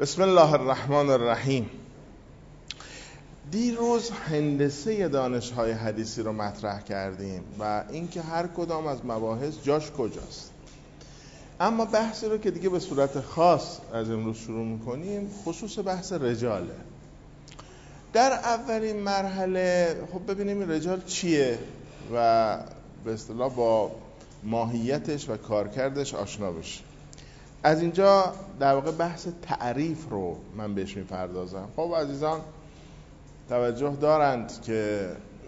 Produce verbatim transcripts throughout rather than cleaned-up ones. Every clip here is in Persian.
بسم الله الرحمن الرحیم. دیروز هندسه دانش‌های حدیثی رو مطرح کردیم و اینکه هر کدام از مباحث جاش کجاست. اما بحثی رو که دیگه به صورت خاص از امروز شروع می‌کنیم خصوص بحث رجاله. در اولین مرحله خب ببینیم این رجال چیه و به اصطلاح با ماهیتش و کارکردش آشنا بشیم. از اینجا در واقع بحث تعریف رو من بهش میپردازم. خب عزیزان توجه دارند که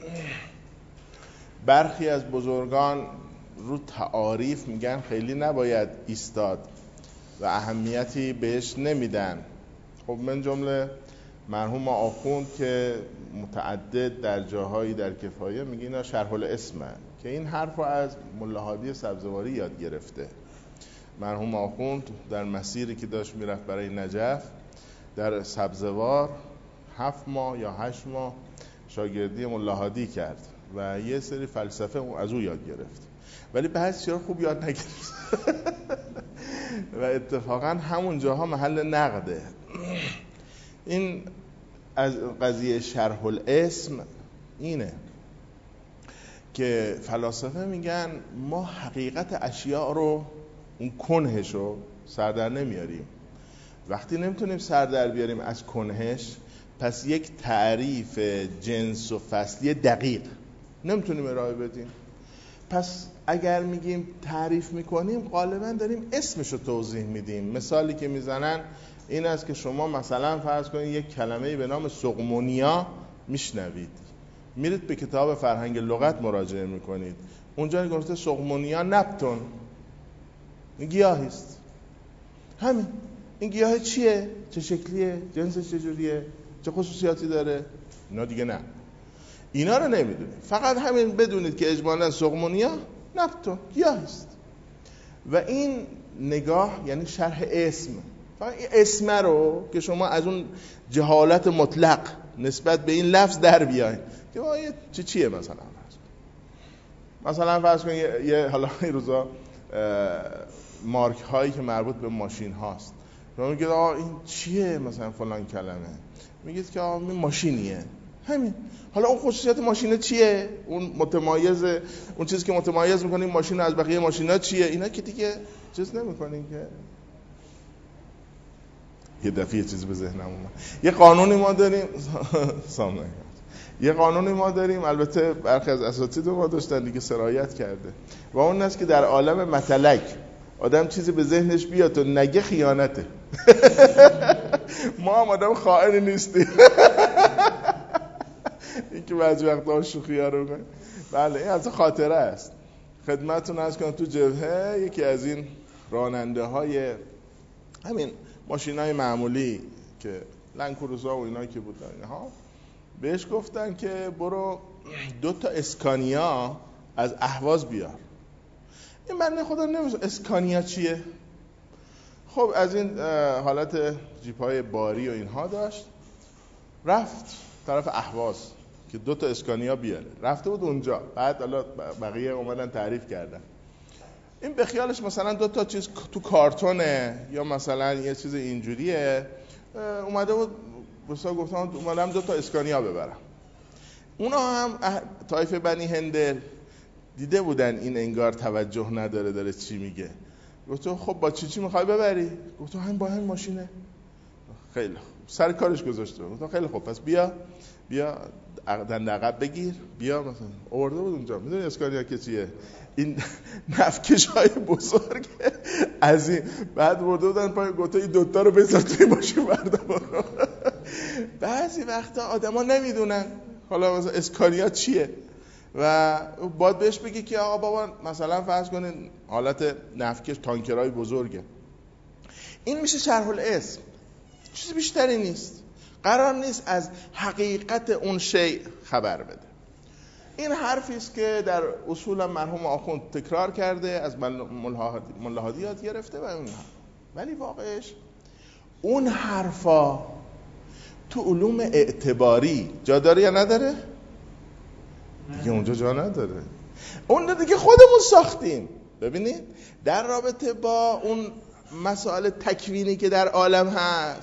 برخی از بزرگان رو تعاریف میگن خیلی نباید ایستاد و اهمیتی بهش نمیدن. خب من جمله مرحوم آخوند که متعدد در جاهایی در کفایه میگه اینا شرح الاسمه، که این حرف رو از ملا هادی سبزواری یاد گرفته. مرحوم آخوند در مسیری که داشت میرفت برای نجف در سبزوار هفت ماه یا هشت ماه شاگردی ملا هادی کرد و یه سری فلسفه از او یاد گرفت، ولی بعضی چیزا خوب یاد نگرفت و اتفاقا همون جاها محل نقده. این از قضیه شرح الاسم اینه که فلاسفه میگن ما حقیقت اشیاء رو، اون کنهش رو سر در نمیاریم. وقتی نمیتونیم سر در بیاریم از کنهش، پس یک تعریف جنس و فصلی دقیق نمیتونیم ارائه بدیم. پس اگر میگیم تعریف میکنیم غالبا داریم اسمش رو توضیح میدیم. مثالی که میزنن این است که شما مثلا فرض کنید یک کلمه‌ای به نام سقمونیا میشنوید، میرید به کتاب فرهنگ لغت مراجعه میکنید، اونجا گفته سقمونیا نبتون، این گیاهی است. همین. این گیاه چیه؟ چه شکلیه؟ جنسش چجوریه؟ چه خصوصیاتی داره؟ اینا دیگه نه. اینا رو نمیدونید. فقط همین بدونید که اجمالاً سقمونیا نبتون گیاهی است. و این نگاه یعنی شرح اسم. فقط این اسم رو که شما از اون جهالت مطلق نسبت به این لفظ در بیاین که آیه چه چیه مثلا. مثلا فرض کنید یه, یه حالا این روزا مارک هایی که مربوط به ماشین هاست، شما میگید آقا این چیه مثلا فلان کلمه، میگید که آقا این ماشینیه. همین. حالا اون خصوصیت ماشینه چیه؟ اون متمایز، اون چیزی که متمایز میکنه این ماشین از بقیه ماشینا چیه؟ اینا که دیگه چیز نمیکنین که. یه دفعه یه چیزی به ذهنم اومد. یه قانونی ما داریم سامنے یه قانونی ما داریم، البته برخی از اساتید ما داشتن دیگه سرایت کرده، و اون است که در عالم مطلق آدم چیزی به ذهنش بیاد و نگه خیانته. ما هم آدم خائنی نیستیم. این که بعضی وقتا شوخی ها رو کنیم. بله این از خاطره است. خدمتتون عرض کنم تو جبهه یکی از این راننده های همین ماشینای معمولی که لنکروزا و اینا که بودن اینها بهش گفتن که برو دو تا اسکانیا از اهواز بیار. این بنده خدا نمی‌دونه اسکانیا چیه. خب از این حالت جیپ‌های باری و اینها داشت، رفت طرف اهواز که دو تا اسکانیا بیاره. رفته بود اونجا، بعد حالا بقیه اومدن تعریف کردن. این به خیالش مثلا دو تا چیز تو کارتونه یا مثلا یه چیز اینجوریه، اومده بود بسا گفتم اومدم دو تا اسکانیا ببرم. اونا هم طایفه بنی هندل دیده بودن این انگار توجه نداره داره چی میگه. گفتم خب با چی چی میخوای ببری؟ گفتم همین با همین ماشینه. خیلی خوب. سر کارش گذاشته. گفتم خیلی خوب پس بیا بیا دنده عقب بگیر بیا. مثلا آورده بود اونجا. میدونی اسکانیا که چیه؟ این نفکش های بزرگ از این بعد برده بودن پای گفته این دوتا رو بذار توی ماشین برده برو. بعضی وقتا آدم ها نمیدونن حالا مثلا اسکانیا چیه و باید بهش بگی که آقا بابا مثلا فرض کنین حالت نفکش تانکرهای بزرگه. این میشه شرح الاسم، چیزی بیشتری نیست. قرار نیست از حقیقت اون شیء خبر بده. این حرفی است که در اصول مرحوم آخوند تکرار کرده، از ملا هادی یاد گرفته و اون حرف. ولی واقعش اون حرفا تو علوم اعتباری جا داره یا نداره؟ دیگه اونجا جا نداره. اون دیگه خودمون ساختیم. ببینید در رابطه با اون مسائل تکوینی که در عالم هست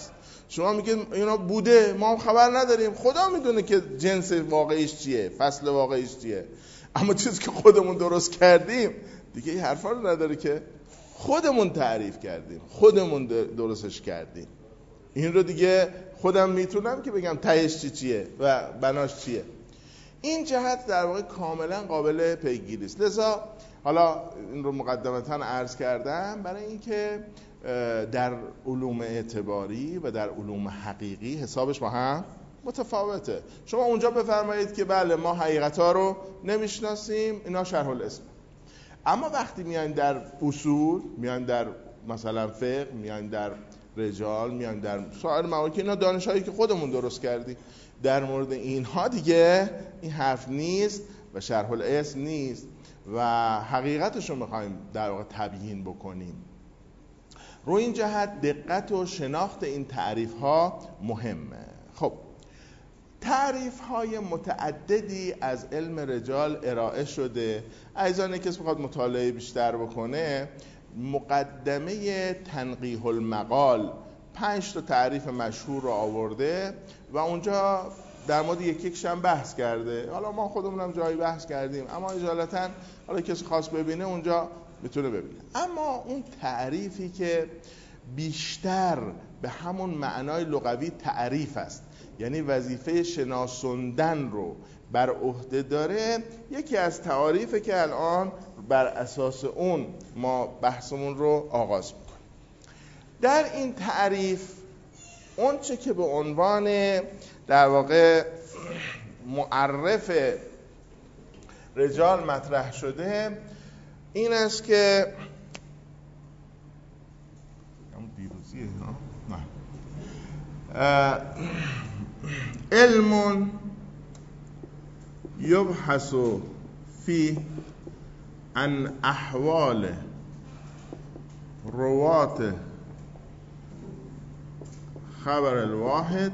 شما میگید اینا بوده، ما هم خبر نداریم، خدا میدونه که جنس واقعیش چیه، فصل واقعیش چیه. اما چیزی که خودمون درست کردیم دیگه این حرفا رو نداره که خودمون تعریف کردیم، خودمون درستش کردیم. این رو دیگه خودم میتونم که بگم تهش چی چیه و بناش چیه. این جهت در واقع کاملا قابل پیگیری است. لذا حالا این رو مقدمتاً عرض کردم برای اینکه در علوم اعتباری و در علوم حقیقی حسابش با هم متفاوته. شما اونجا بفرمایید که بله ما حقیقت‌ها رو نمیشناسیم، اینا شرح الاسم. اما وقتی میایم در اصول، میایم در مثلا فقه، میایم در رجال، میایم در سایر موارد که اینا دانش‌هایی که خودمون درست کردیم، در مورد اینها دیگه این حرف نیست و شرح الاسم نیست و حقیقتش رو میخوایم در واقع تبیین بکنیم. رو این جهت دقت و شناخت این تعریف ها مهمه. خب تعریف های متعددی از علم رجال ارائه شده. عزیزانی کسی بخواد مطالعه بیشتر بکنه، مقدمه تنقیح المقال پنج تا تعریف مشهور رو آورده و اونجا در مورد یک یکش هم بحث کرده. حالا ما خودمون هم جایی بحث کردیم، اما اجالتا حالا کسی خواست ببینه اونجا میتونه ببینه. اما اون تعریفی که بیشتر به همون معنای لغوی تعریف است، یعنی وظیفه شناسوندن رو بر عهده داره، یکی از تعاریفه که الان بر اساس اون ما بحثمون رو آغاز میکنیم. در این تعریف اون چه که به عنوان در واقع معرف رجال مطرح شده این است که دیروزیه نه علم یبحث فی عن احوال روات خبر الواحد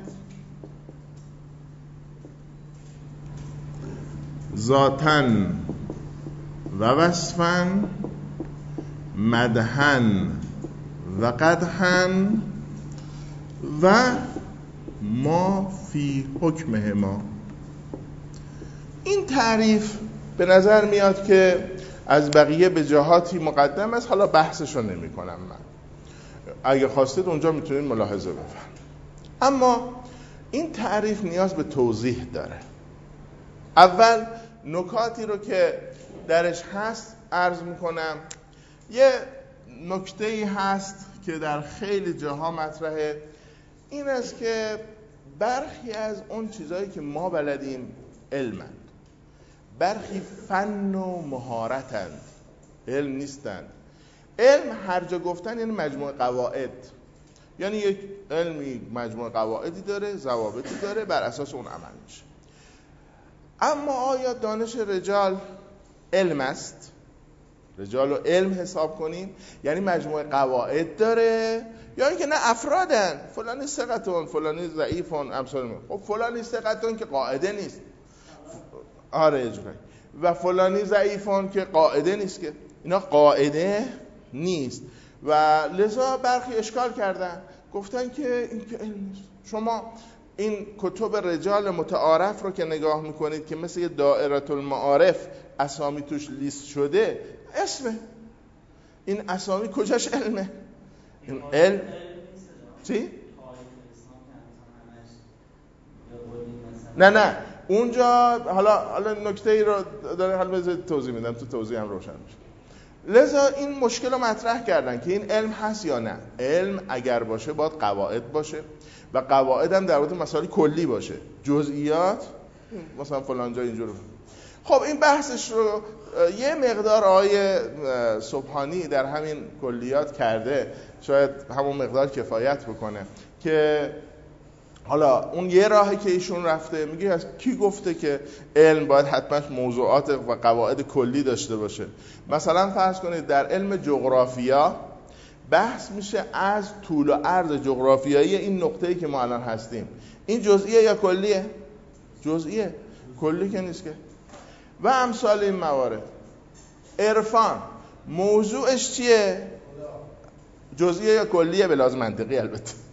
ذاتاً و وصفاً مدحاً و قدحاً و ما فی حکمهما. این تعریف به نظر میاد که از بقیه به جهاتی مقدم است، حالا بحثشو نمی کنم من، اگه خواستید اونجا میتونید ملاحظه بفرمایید. اما این تعریف نیاز به توضیح داره. اول نکاتی رو که درش هست عرض میکنم. یه نکته‌ای هست که در خیلی جاها مطرحه، این است که برخی از اون چیزایی که ما بلدیم علمند، برخی فن و مهارتند، علم نیستند. علم هر جا گفتن یعنی مجموعه قواعد، یعنی یک علمی مجموعه قواعدی داره، ضوابطی داره، بر اساس اون عمل میشه. اما آیا دانش رجال علم است؟ رجال رو علم حساب کنیم یعنی مجموعه قواعد داره، یا اینکه نه افرادن، فلانی ثقتون، فلانی ضعیفون، امثال. خب فلانی ثقتون که قاعده نیست، آره اجرایی، و فلانی ضعیفون که قاعده نیست، که اینا قاعده نیست و لذا برخی اشکال کردن، گفتن که این که علم نیست. شما این کتب رجال متعارف رو که نگاه میکنید که مثل یه دائره المعارف اسامی توش لیست شده، اسمه این اسامی کجاش علمه؟ این علم چی؟ نه نه اونجا حالا حالا نکته ای رو داره، حالا بذارید توضیح میدم، تو توضیح هم روشن میشه. لذا این مشکل رو مطرح کردن که این علم هست یا نه. علم اگر باشه باید قواعد باشه و قواعد هم در مورد مسائل کلی باشه، جزئیات مثلا فلان جا اینجور. خب این بحثش رو یه مقدار آقای سبحانی در همین کلیات کرده، شاید همون مقدار کفایت بکنه که حالا اون یه راهی که ایشون رفته، میگه از کی گفته که علم باید حتما موضوعات و قواعد کلی داشته باشه. مثلا فرض کنید در علم جغرافیا بحث میشه از طول و عرض جغرافیایی این نقطه‌ای که ما الان هستیم، این جزئیه یا کلیه؟ جزئیه، کلی که نیست که. و امثال این موارد. عرفان موضوعش چیه؟ جزئیه یا کلیه؟ به لحاظ منطقی البته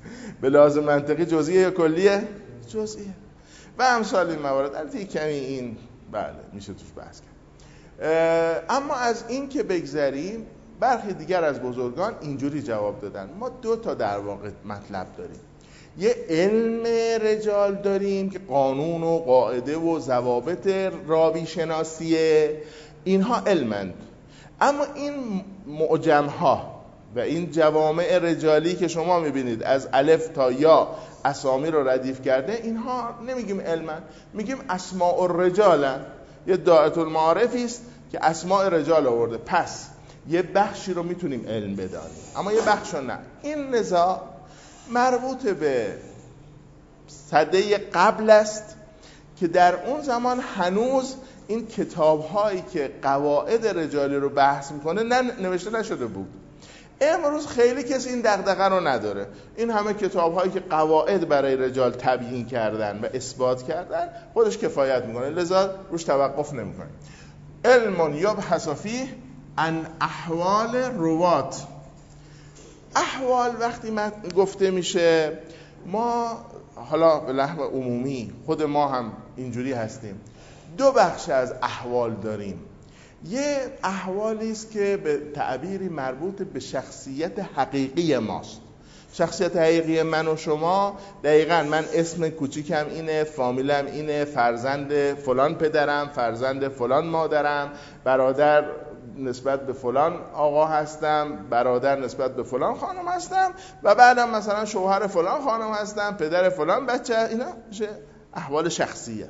به لحاظ منطقی جزئیه یا کلیه؟ جزئیه. و امثال این موارد. البته کمی این بله میشه توش بحث کرد. اما از این که بگذریم، برخی دیگر از بزرگان اینجوری جواب دادن. ما دو تا در واقع مطلب داریم. یه علم رجال داریم که قانون و قاعده و ضوابط راوی شناسیه، اینها علمند. اما این معجم‌ها و این جوامع رجالی که شما میبینید از الف تا یا اسامی رو ردیف کرده، اینها نمیگیم علمن، میگیم اسماء الرجالن. یه دائره المعارفی است که اسماء رجال آورده. پس یه بخشی رو میتونیم علم بدانیم، اما یه بخش رو نه. این نزاع مربوط به سده قبل است که در اون زمان هنوز این کتاب‌هایی که قواعد رجالی رو بحث میکنه نوشته نشده بود. امروز خیلی کسی این دغدغه رو نداره. این همه کتاب‌هایی که قواعد برای رجال تبیین کردن و اثبات کردن خودش کفایت میکنه، لذا روش توقف نمیکنه. علم یبحث فیه عن احوال روات. احوال وقتی من گفته میشه، ما حالا به لحو عمومی خود ما هم اینجوری هستیم، دو بخش از احوال داریم. یه احوالی است که به تعبیری مربوط به شخصیت حقیقی ماست. شخصیت حقیقی من و شما دقیقاً من اسم کوچیکم اینه، فامیلم اینه، فرزند فلان پدرم، فرزند فلان مادرم، برادر نسبت به فلان آقا هستم، برادر نسبت به فلان خانم هستم و بعدم مثلا شوهر فلان خانم هستم، پدر فلان بچه. اینا میشه احوال شخصیه.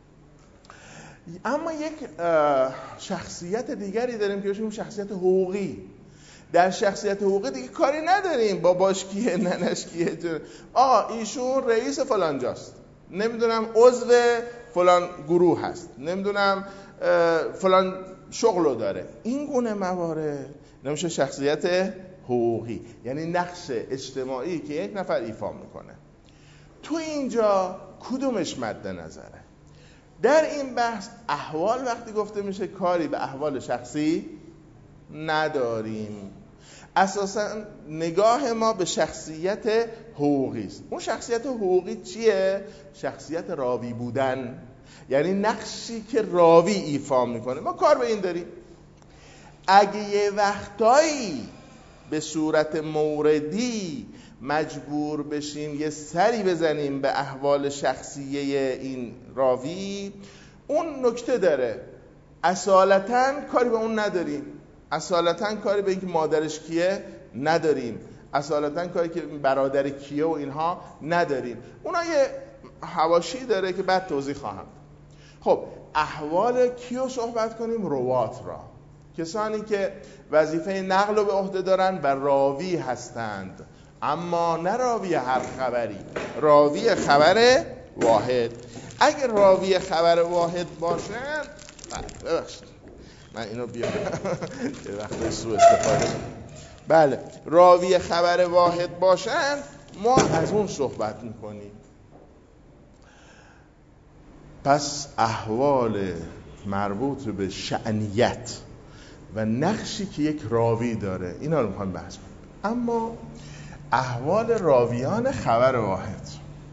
اما یک شخصیت دیگری داریم که بهش شخصیت حقوقی. در شخصیت حقوقی دیگه کاری نداریم با باش کیه ننش کیه. آقا ایشون رئیس فلان جاست، نمیدونم عضو فلان گروه هست، نمیدونم فلان شغلو داره. این گونه موارد نمیشه شخصیت حقوقی، یعنی نقش اجتماعی که یک نفر ایفا میکنه. تو اینجا کدومش مد نظره؟ در این بحث احوال وقتی گفته میشه کاری به احوال شخصی نداریم. اساسا نگاه ما به شخصیت حقوقی است. اون شخصیت حقوقی چیه؟ شخصیت راوی بودن، یعنی نقشی که راوی ایفا میکنه. ما کار به این داریم. اگه یه وقتایی به صورت موردی مجبور بشیم یه سری بزنیم به احوال شخصیه این راوی، اون نکته داره. اصالتاً کاری به اون نداریم، اصالتاً کاری به اینکه مادرش کیه نداریم، اصالتاً کاری که برادر کیه و اینها نداریم. اونا یه حواشی داره که بعد توضیح خواهم. خب احوال کیو صحبت کنیم؟ روات را، کسانی که وظیفه نقل رو به عهده دارن و راوی هستند، اما نه راوی هر خبری، راوی خبر واحد. اگر راوی خبر واحد باشن، ببخشید من اینو بیارم یه وقت سوء استفاده. بله، راوی خبر واحد باشن ما از اون صحبت میکنیم. پس احوال مربوط به شأنیت و نقشی که یک راوی داره اینا رو میخوایم بحث کنیم. اما احوال راویان خبر واحد،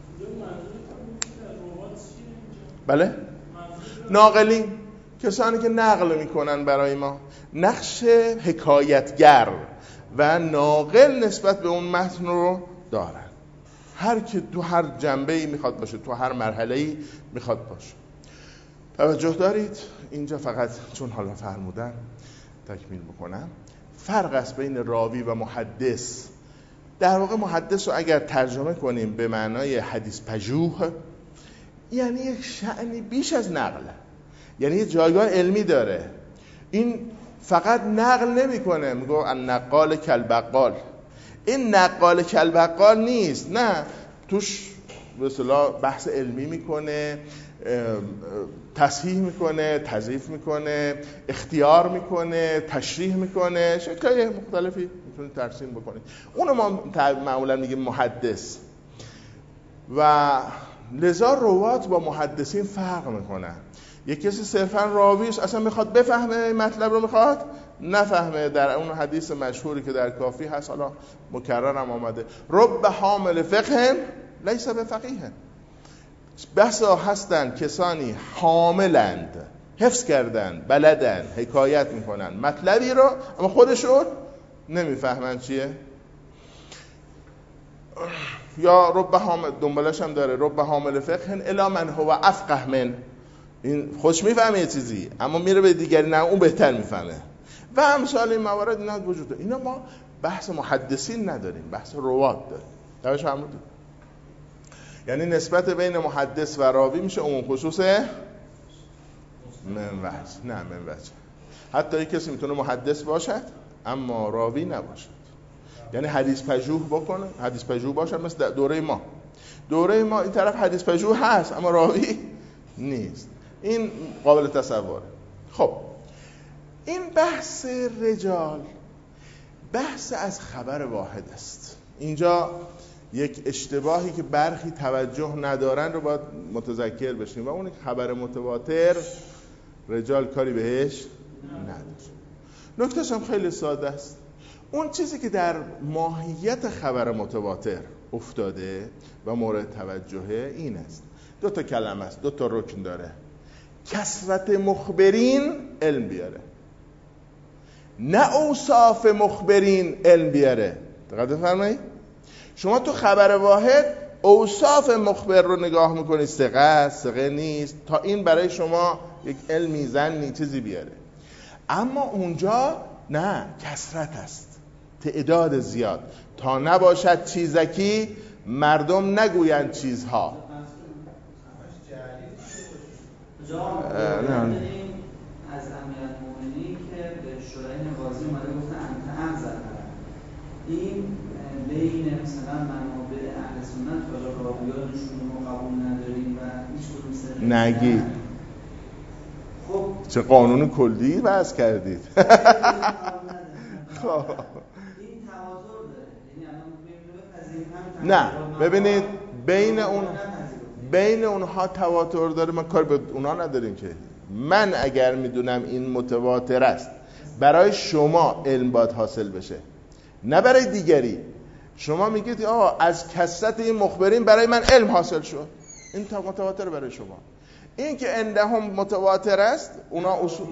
بله، ناقلین، کسانی که نقل میکنن برای ما، نقش حکایتگر و ناقل نسبت به اون متن رو دارن. هر که تو هر جنبه‌ای میخواد باشه، تو هر مرحله‌ای میخواد باشه. توجه دارید؟ اینجا فقط چون حالا فرمودن تکمیل بکنم. فرق است بین راوی و محدث. در واقع محدث رو اگر ترجمه کنیم به معنای حدیث پژوه، یعنی یک شأنی بیش از نقل، یعنی یک جایگاه علمی داره. این فقط نقل نمیکنه، میگه النقال کالبقال. این نقال کالبقال نیست، نه، توش به اصطلاح بحث علمی میکنه، تصحیح میکنه، تضعیف میکنه، اختیار میکنه، تشریح میکنه، شکل‌های مختلفی میتونید ترسیم بکنید. اونو ما معمولا میگیم محدث. و لذا روات با محدثین فرق میکنن. یک کسی صرفا راویش اصلا میخواد بفهمه مطلب رو میخواد نفهمه. در اون حدیث مشهوری که در کافی هست، حالا مکررم آمده، رب حامل فقه لیس بفقیه، بسا هستن کسانی حاملند، حفظ کردن، بلدن، حکایت میکنن مطلبی رو اما خودشون نمیفهمن چیه. یا رب حامل، دنبالش هم داره، رب حامل فقه الا من هو افقه من، این خوش میفهمه یه چیزی اما میره به دیگری نه اون بهتر میفهمه و امثال این موارد اینا وجود داره. اینا ما بحث محدثین نداریم، بحث روات داریم. توش فهمیدید؟ یعنی نسبت بین محدث و راوی میشه عموم خصوص من وجه، نه من وجه. حتی یک کسی میتونه محدث باشد اما راوی نباشد، یعنی حدیث پژوه بکنه، حدیث پژوه باشد، مثل دوره ما. دوره ما این طرف حدیث پژوه هست اما راوی نیست، این قابل تصوره. خب این بحث رجال بحث از خبر واحد است. اینجا یک اشتباهی که برخی توجه ندارن رو باید متذکر بشیم و اون خبر متواتر رجال کاری بهش نداره. نکتهش هم خیلی ساده است. اون چیزی که در ماهیت خبر متواتر افتاده و مورد توجهه این است، دو تا کلمه است، دو تا رکن داره. کثرت مخبرین علم بیاره، نه اوصاف مخبرین علم بیاره. دقت بفرمایید. شما تو خبر واحد اوصاف مخبر رو نگاه میکنید، ثقه است، ثقه نیست، تا این برای شما یک علمی زنی چیزی بیاره. اما اونجا نه، کثرت است، تعداد زیاد، تا نباشد چیزکی مردم نگویند چیزها. نه از امیرالمومنین که به شورای نوازی اومده گفته انت انزل این بین مثلا منابع اهل سنت و راویانشون رو قبول نداریم و هیچ کدوم سر نگید. خب چه قانون کلی وضع کردید. خب این تواتر داره، یعنی الان ببینید نه ببینید بین اون بین اونها تواتر داره، ما کار به اونها نداریم که. من اگر میدونم این متواتر است برای شما علم باید حاصل بشه، نه برای دیگری. شما میگید آه از کثرت این مخبرین برای من علم حاصل شد، این تا متواتر برای شما. این که عندهم متواتر است اونا اصول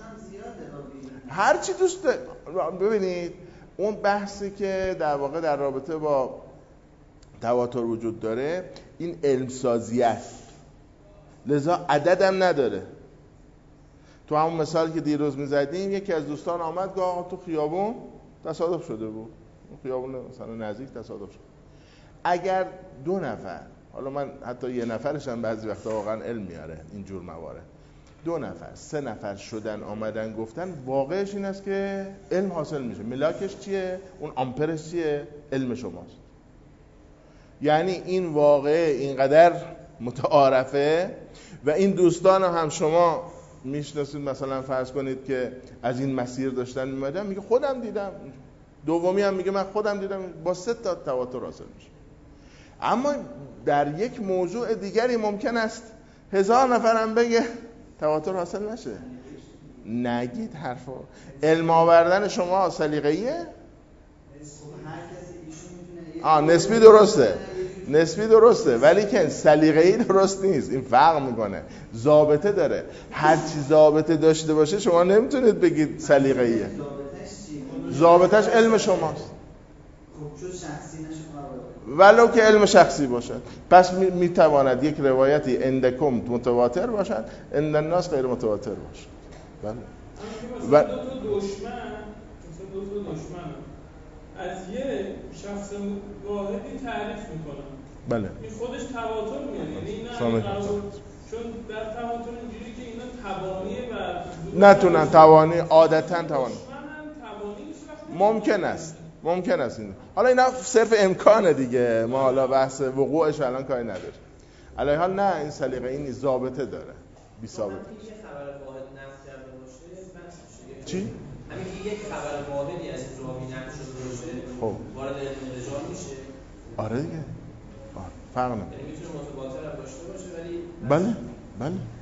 هر چی دوست ده. ببینید اون بحثی که در واقع در رابطه با تواتر وجود داره این علم سازی است، لذا عددم نداره. تو همون مثال که دیروز میزدیم یکی از دوستان آمد گفت آقا تو خیابون تصادف شده بود، خیابون مثلا نزدیک تصادف شد. اگر دو نفر، حالا من حتی یه نفرش هم بعضی وقتا واقعا علم میاره اینجور موارد، دو نفر سه نفر شدن آمدن گفتن، واقعش این است که علم حاصل میشه. ملاکش چیه؟ اون آمپرش چیه؟ علم شماست. یعنی این واقعه اینقدر متعارفه و این دوستان هم شما میشناسید، مثلا فرض کنید که از این مسیر داشتن میمدن، میگه خودم دیدم، دومی هم میگه من خودم دیدم، با سه تا تواتر حاصل میشه. اما در یک موضوع دیگری ممکن است هزار نفرم بگه تواتر حاصل نشه. نگید حرفا. علم آوردن شما سلیقه‌ایه؟ آه نسبی درسته، نسبی درسته، ولی که سلیقه‌ای درست نیست. این فرق میکنه، ضابطه داره. هر چی ضابطه داشته باشه شما نمیتونید بگید سلیقه‌ایه. ضابطش علم شماست. خب چون شخصی نشه ولو که علم شخصی باشد. پس میتواند یک روایتی عندکم متواتر باشد، عند الناس غیر متواتر باشد. بله. و دو تا دشمن، مثلا دو تا دشمن از یه شخص واحدی تعریف میکنن. بله. این خودش تواتر میاد. یعنی اینا چون در تواتر اینجوری که اینا توانی و نتونن توانی عادتاً توانی. توانی ممکن است. ممکن است این. حالا اینا صرف امکانه دیگه. ما حالا بحث وقوعش الان کاری نداریم. علی حال نه این سلیقه این ضابطه داره. بی ثابت. یه خبر واحد نقل کرده باشه بحث چی؟ همین که یک خبر واحدی از راوی نقل شده باشه خب وارد علم رجال میشه. آره دیگه. فرق نمیکنه. یعنی میتونه متواتر هم داشته باشه ولی بله بله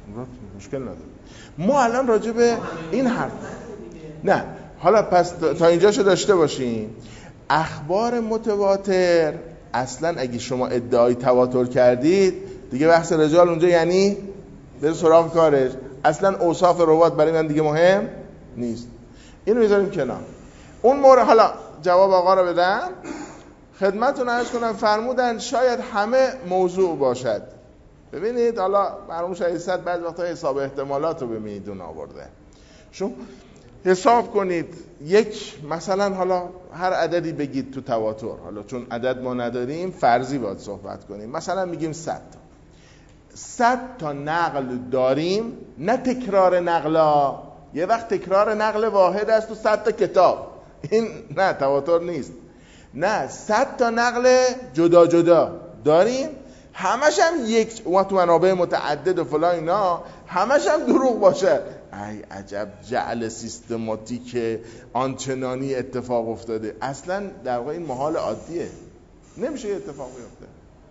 مشکل نداره. ما الان راجع به این حرف نه حالا پس تا اینجاشو داشته باشیم. اخبار متواتر اصلا اگه شما ادعای تواتر کردید دیگه بحث رجال اونجا یعنی بره سراغ کارش، اصلا اوصاف روات برای من دیگه مهم نیست. اینو میذاریم کنار. اون مورد حالا جواب آقا رو بدم خدمتتون عرض کنم. فرمودن شاید همه موضوع باشد. ببینید حالا مرحوم شهید صدر بعضی وقتا حساب احتمالات رو به میدون آورده. شما حساب کنید یک مثلا حالا هر عددی بگید تو تواتر، حالا چون عدد ما نداریم فرضی باید صحبت کنیم، مثلا میگیم صد تا صد تا نقل داریم، نه تکرار نقلا. یه وقت تکرار نقل واحد است تو صد تا کتاب، این نه تواتر نیست. نه صد تا نقل جدا جدا داریم، همش هم یک و تو منابع متعدد و فلان اینا، همش هم دروغ باشه. ای عجب جعل سیستماتیک آنچنانی اتفاق افتاده. اصلا در واقع این محال عادیه، نمیشه اتفاق بیفته.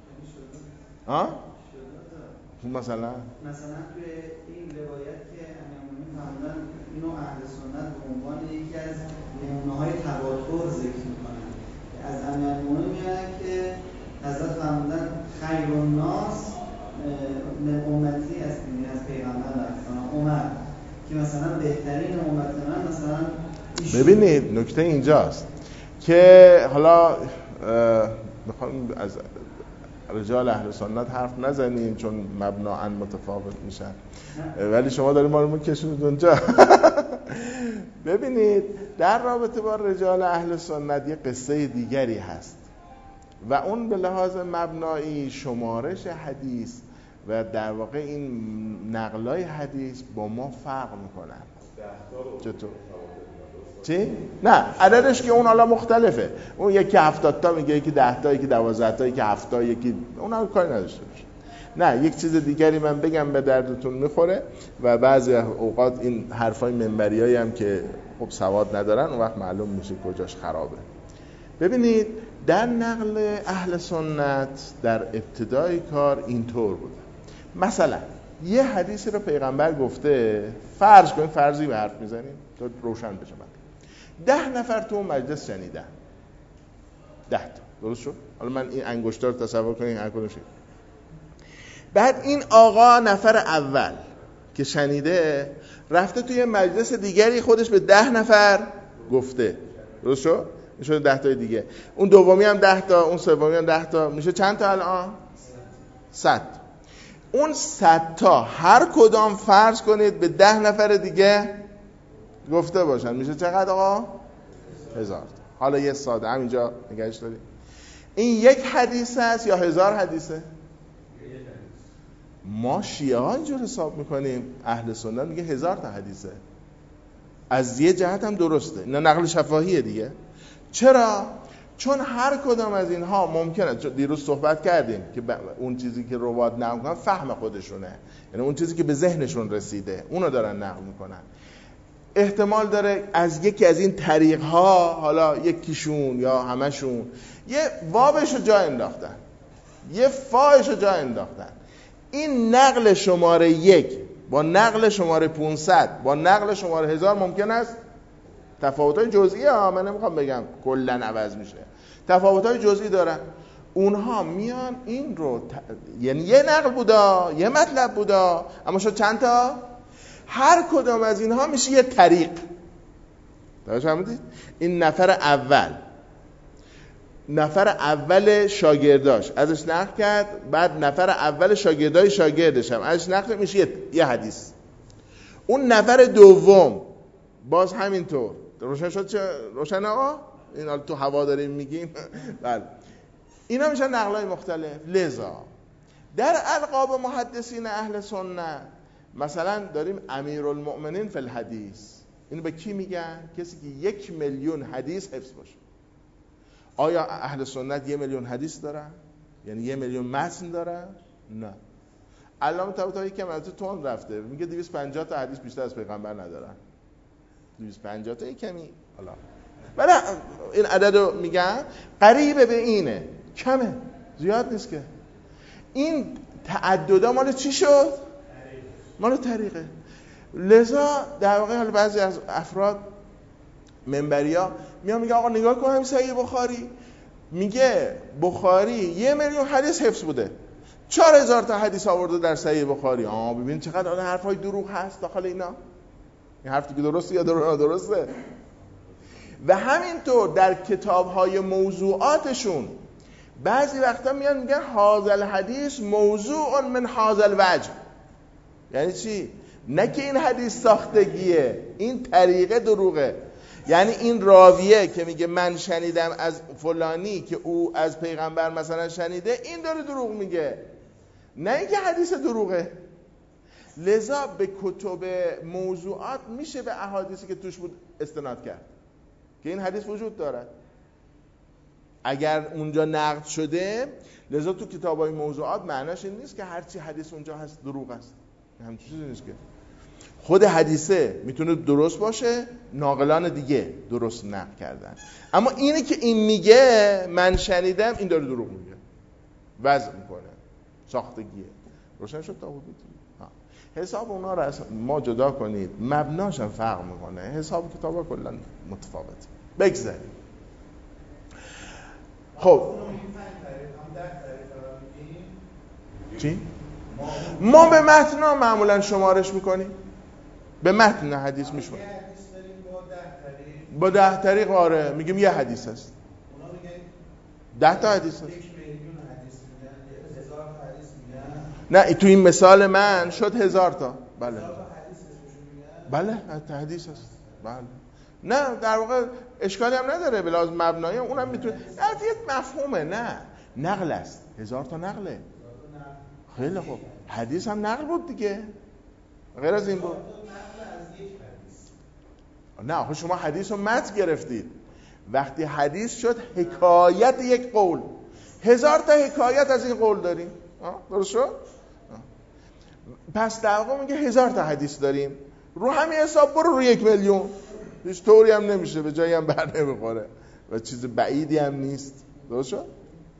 ها؟ مثلا مثلا توی این روایت که امیرالمومنین فرمودن اینو اهل سنت به عنوان یکی از نمونه‌های تواتر ذکر می‌کنن. از امیرالمومنین میگن که حضرت فرمودن خیر الناس من امتی از از پیغمبر رفتن عمر که مثلا بهترین امت من مثلا ایشون. ببینید نکته اینجاست که حالا میخوام از رجال اهل سنت حرف نزنیم چون مبناً متفاوت میشن، ولی شما دارید ما رو میکشونید اونجا. ببینید در رابطه با رجال اهل سنت یه قصه دیگری هست و اون به لحاظ مبنایی شمارش حدیث و در واقع این نقلای حدیث با ما فرق میکنن. چطور؟ چی؟ نه عددش که اون حالا مختلفه، اون یکی هفتاد تا میگه، یکی ده تا، یکی دوازده تا، یکی هفت تا، یکی اونها کاری نداشته باشه. نه یک چیز دیگری من بگم به دردتون میخوره و بعضی اوقات این حرفای منبریایی هم که خب سواد ندارن اون وقت معلوم میشه کجاش خرابه. ببینید در نقل اهل سنت در ابتدای کار اینطور بود. مثلا یه حدیثی رو پیغمبر گفته، فرض کنید فرضی به حرف میزنیم تا روشن بشه. من ده نفر تو مجلس شنیدن، ده تا، درست شد؟ حالا من این انگشتار تصور کنید هر کدوم شد. بعد این آقا نفر اول که شنیده رفته توی مجلس دیگری خودش به ده نفر گفته، درست شد؟ میشه ده تا دیگه. اون دومی هم ده تا، اون سومی هم ده تا، میشه چند تا الان؟ صد. اون صد تا هر کدام فرض کنید به ده نفر دیگه گفته باشن، میشه چقدر آقا؟ هزار تا. حالا یه ساده همینجا نگهش داریم. این یک حدیث است یا هزار حدیثه؟ ما شیعه ها اینجور حساب میکنیم، اهل سنت میگه هزار تا حدیثه. از یه جهت هم درسته، اینا نقل شفاهیه دیگه. چرا؟ چون هر کدام از اینها ممکنه، دیروز صحبت کردیم که اون چیزی که روات نقل میکنن فهم خودشونه، یعنی اون چیزی که به ذهنشون رسیده اونو دارن نقل میکنن. احتمال داره از یکی از این طریق ها، حالا یکیشون یا همشون، یه وابش رو جا انداختن، یه فایش رو جا انداختن. این نقل شماره یک با نقل شماره پانصد با نقل شماره هزار ممکن است تفاوت‌های جزئی ها، من نمیخوام بگم کلاً عوض میشه، تفاوت‌های جزئی دارن. اونها میان این رو ت... یعنی یه نقل بودا، یه مطلب بودا، اما شد چند تا؟ هر کدام از اینها میشه یه طریق. درست فهمیدید؟ این نفر اول نفر اول شاگرداش ازش نقل کرد، بعد نفر اول شاگردای شاگردش هم ازش نقل میشه یه, یه حدیث. اون نفر دوم باز همینطور. روشن شد؟ چه روشن آقا؟ این حالا تو هوا داریم میگیم. بله اینا میشن نقلای مختلف. لذا در القاب محدثین اهل سنت مثلا داریم امیرالمؤمنین فی الحدیث. اینو به کی میگن؟ کسی که یک میلیون حدیث حفظ باشه. آیا اهل سنت یه میلیون حدیث دارن؟ یعنی یه میلیون متن دارن؟ نه. علامه طباطبایی که از تون رفته میگه دویست و پنجاه تا حدیث بیشتر از پیغمبر ندارن. دویست و پنجاه تا کمی. حالا ولی این عددو میگن قریب به اینه، کمه، زیاد نیست که. این تعددا مال چی شد؟ مال طریقه. لذا در واقع حالا بعضی از افراد منبریا میان میگه آقا نگاه کن همین صحیح بخاری، میگه بخاری یه میلیون حدیث حفظ بوده، چهار هزار تا حدیث آورده در صحیح بخاری. آه ببین چقدر آن حرفای دروغ هست داخل اینا. این حرفی که درسته یا درسته. و همینطور در کتاب‌های موضوعاتشون بعضی وقتا میان میگن هذا الحدیث موضوع من هذا الوجه. یعنی چی؟ نه که این حدیث ساختگیه، این طریقه دروغه. یعنی این راویه که میگه من شنیدم از فلانی که او از پیغمبر مثلا شنیده، این داره دروغ میگه، نه اینکه حدیث دروغه. لذا به کتب موضوعات میشه به احادیثی که توش بود استناد کرد که این حدیث وجود دارد اگر اونجا نقد شده. لذا تو کتاب‌های موضوعات معناش این نیست که هرچی حدیث اونجا هست دروغ است، همین چیزی نیست که خود حدیثه میتونه درست باشه، ناقلان دیگه درست نقل کردن، اما اینی که این میگه من شنیدم این داره دروغ میگه، وضع میکنه، ساختگیه. روشن شد تا حدودی؟ حساب اونا رو از ما جدا کنید، مبناش هم فرق میکنه، حساب کتابا کلا متفاوته. بگذاریم. خب چی؟ ما به متن ها معمولا شمارش میکنیم، به متن حدیث میشماریم با ده طریق. آره میگیم یه حدیث هست، ده تا حدیث هست. نه تو این مثال من شد هزار تا. بله بله حدیث هست. بله نه در واقع اشکالی هم نداره، به لحاظ مبنایی اونم میتونه یک مفهومه. نه نقل است، هزار تا نقله. خیلی خوب، حدیث هم نقل بود دیگه، غیر از این بود. نه آخه شما حدیث رو متن گرفتید، وقتی حدیث شد حکایت یک قول، هزار تا حکایت از این قول داریم. درست شد؟ پس در واقع میگه هزار تا حدیث داریم، رو همین حساب برو رو یک میلیون، هیچ طوری هم نمیشه، به جایی هم بر نمیخوره و چیز بعیدی هم نیست. درست شد؟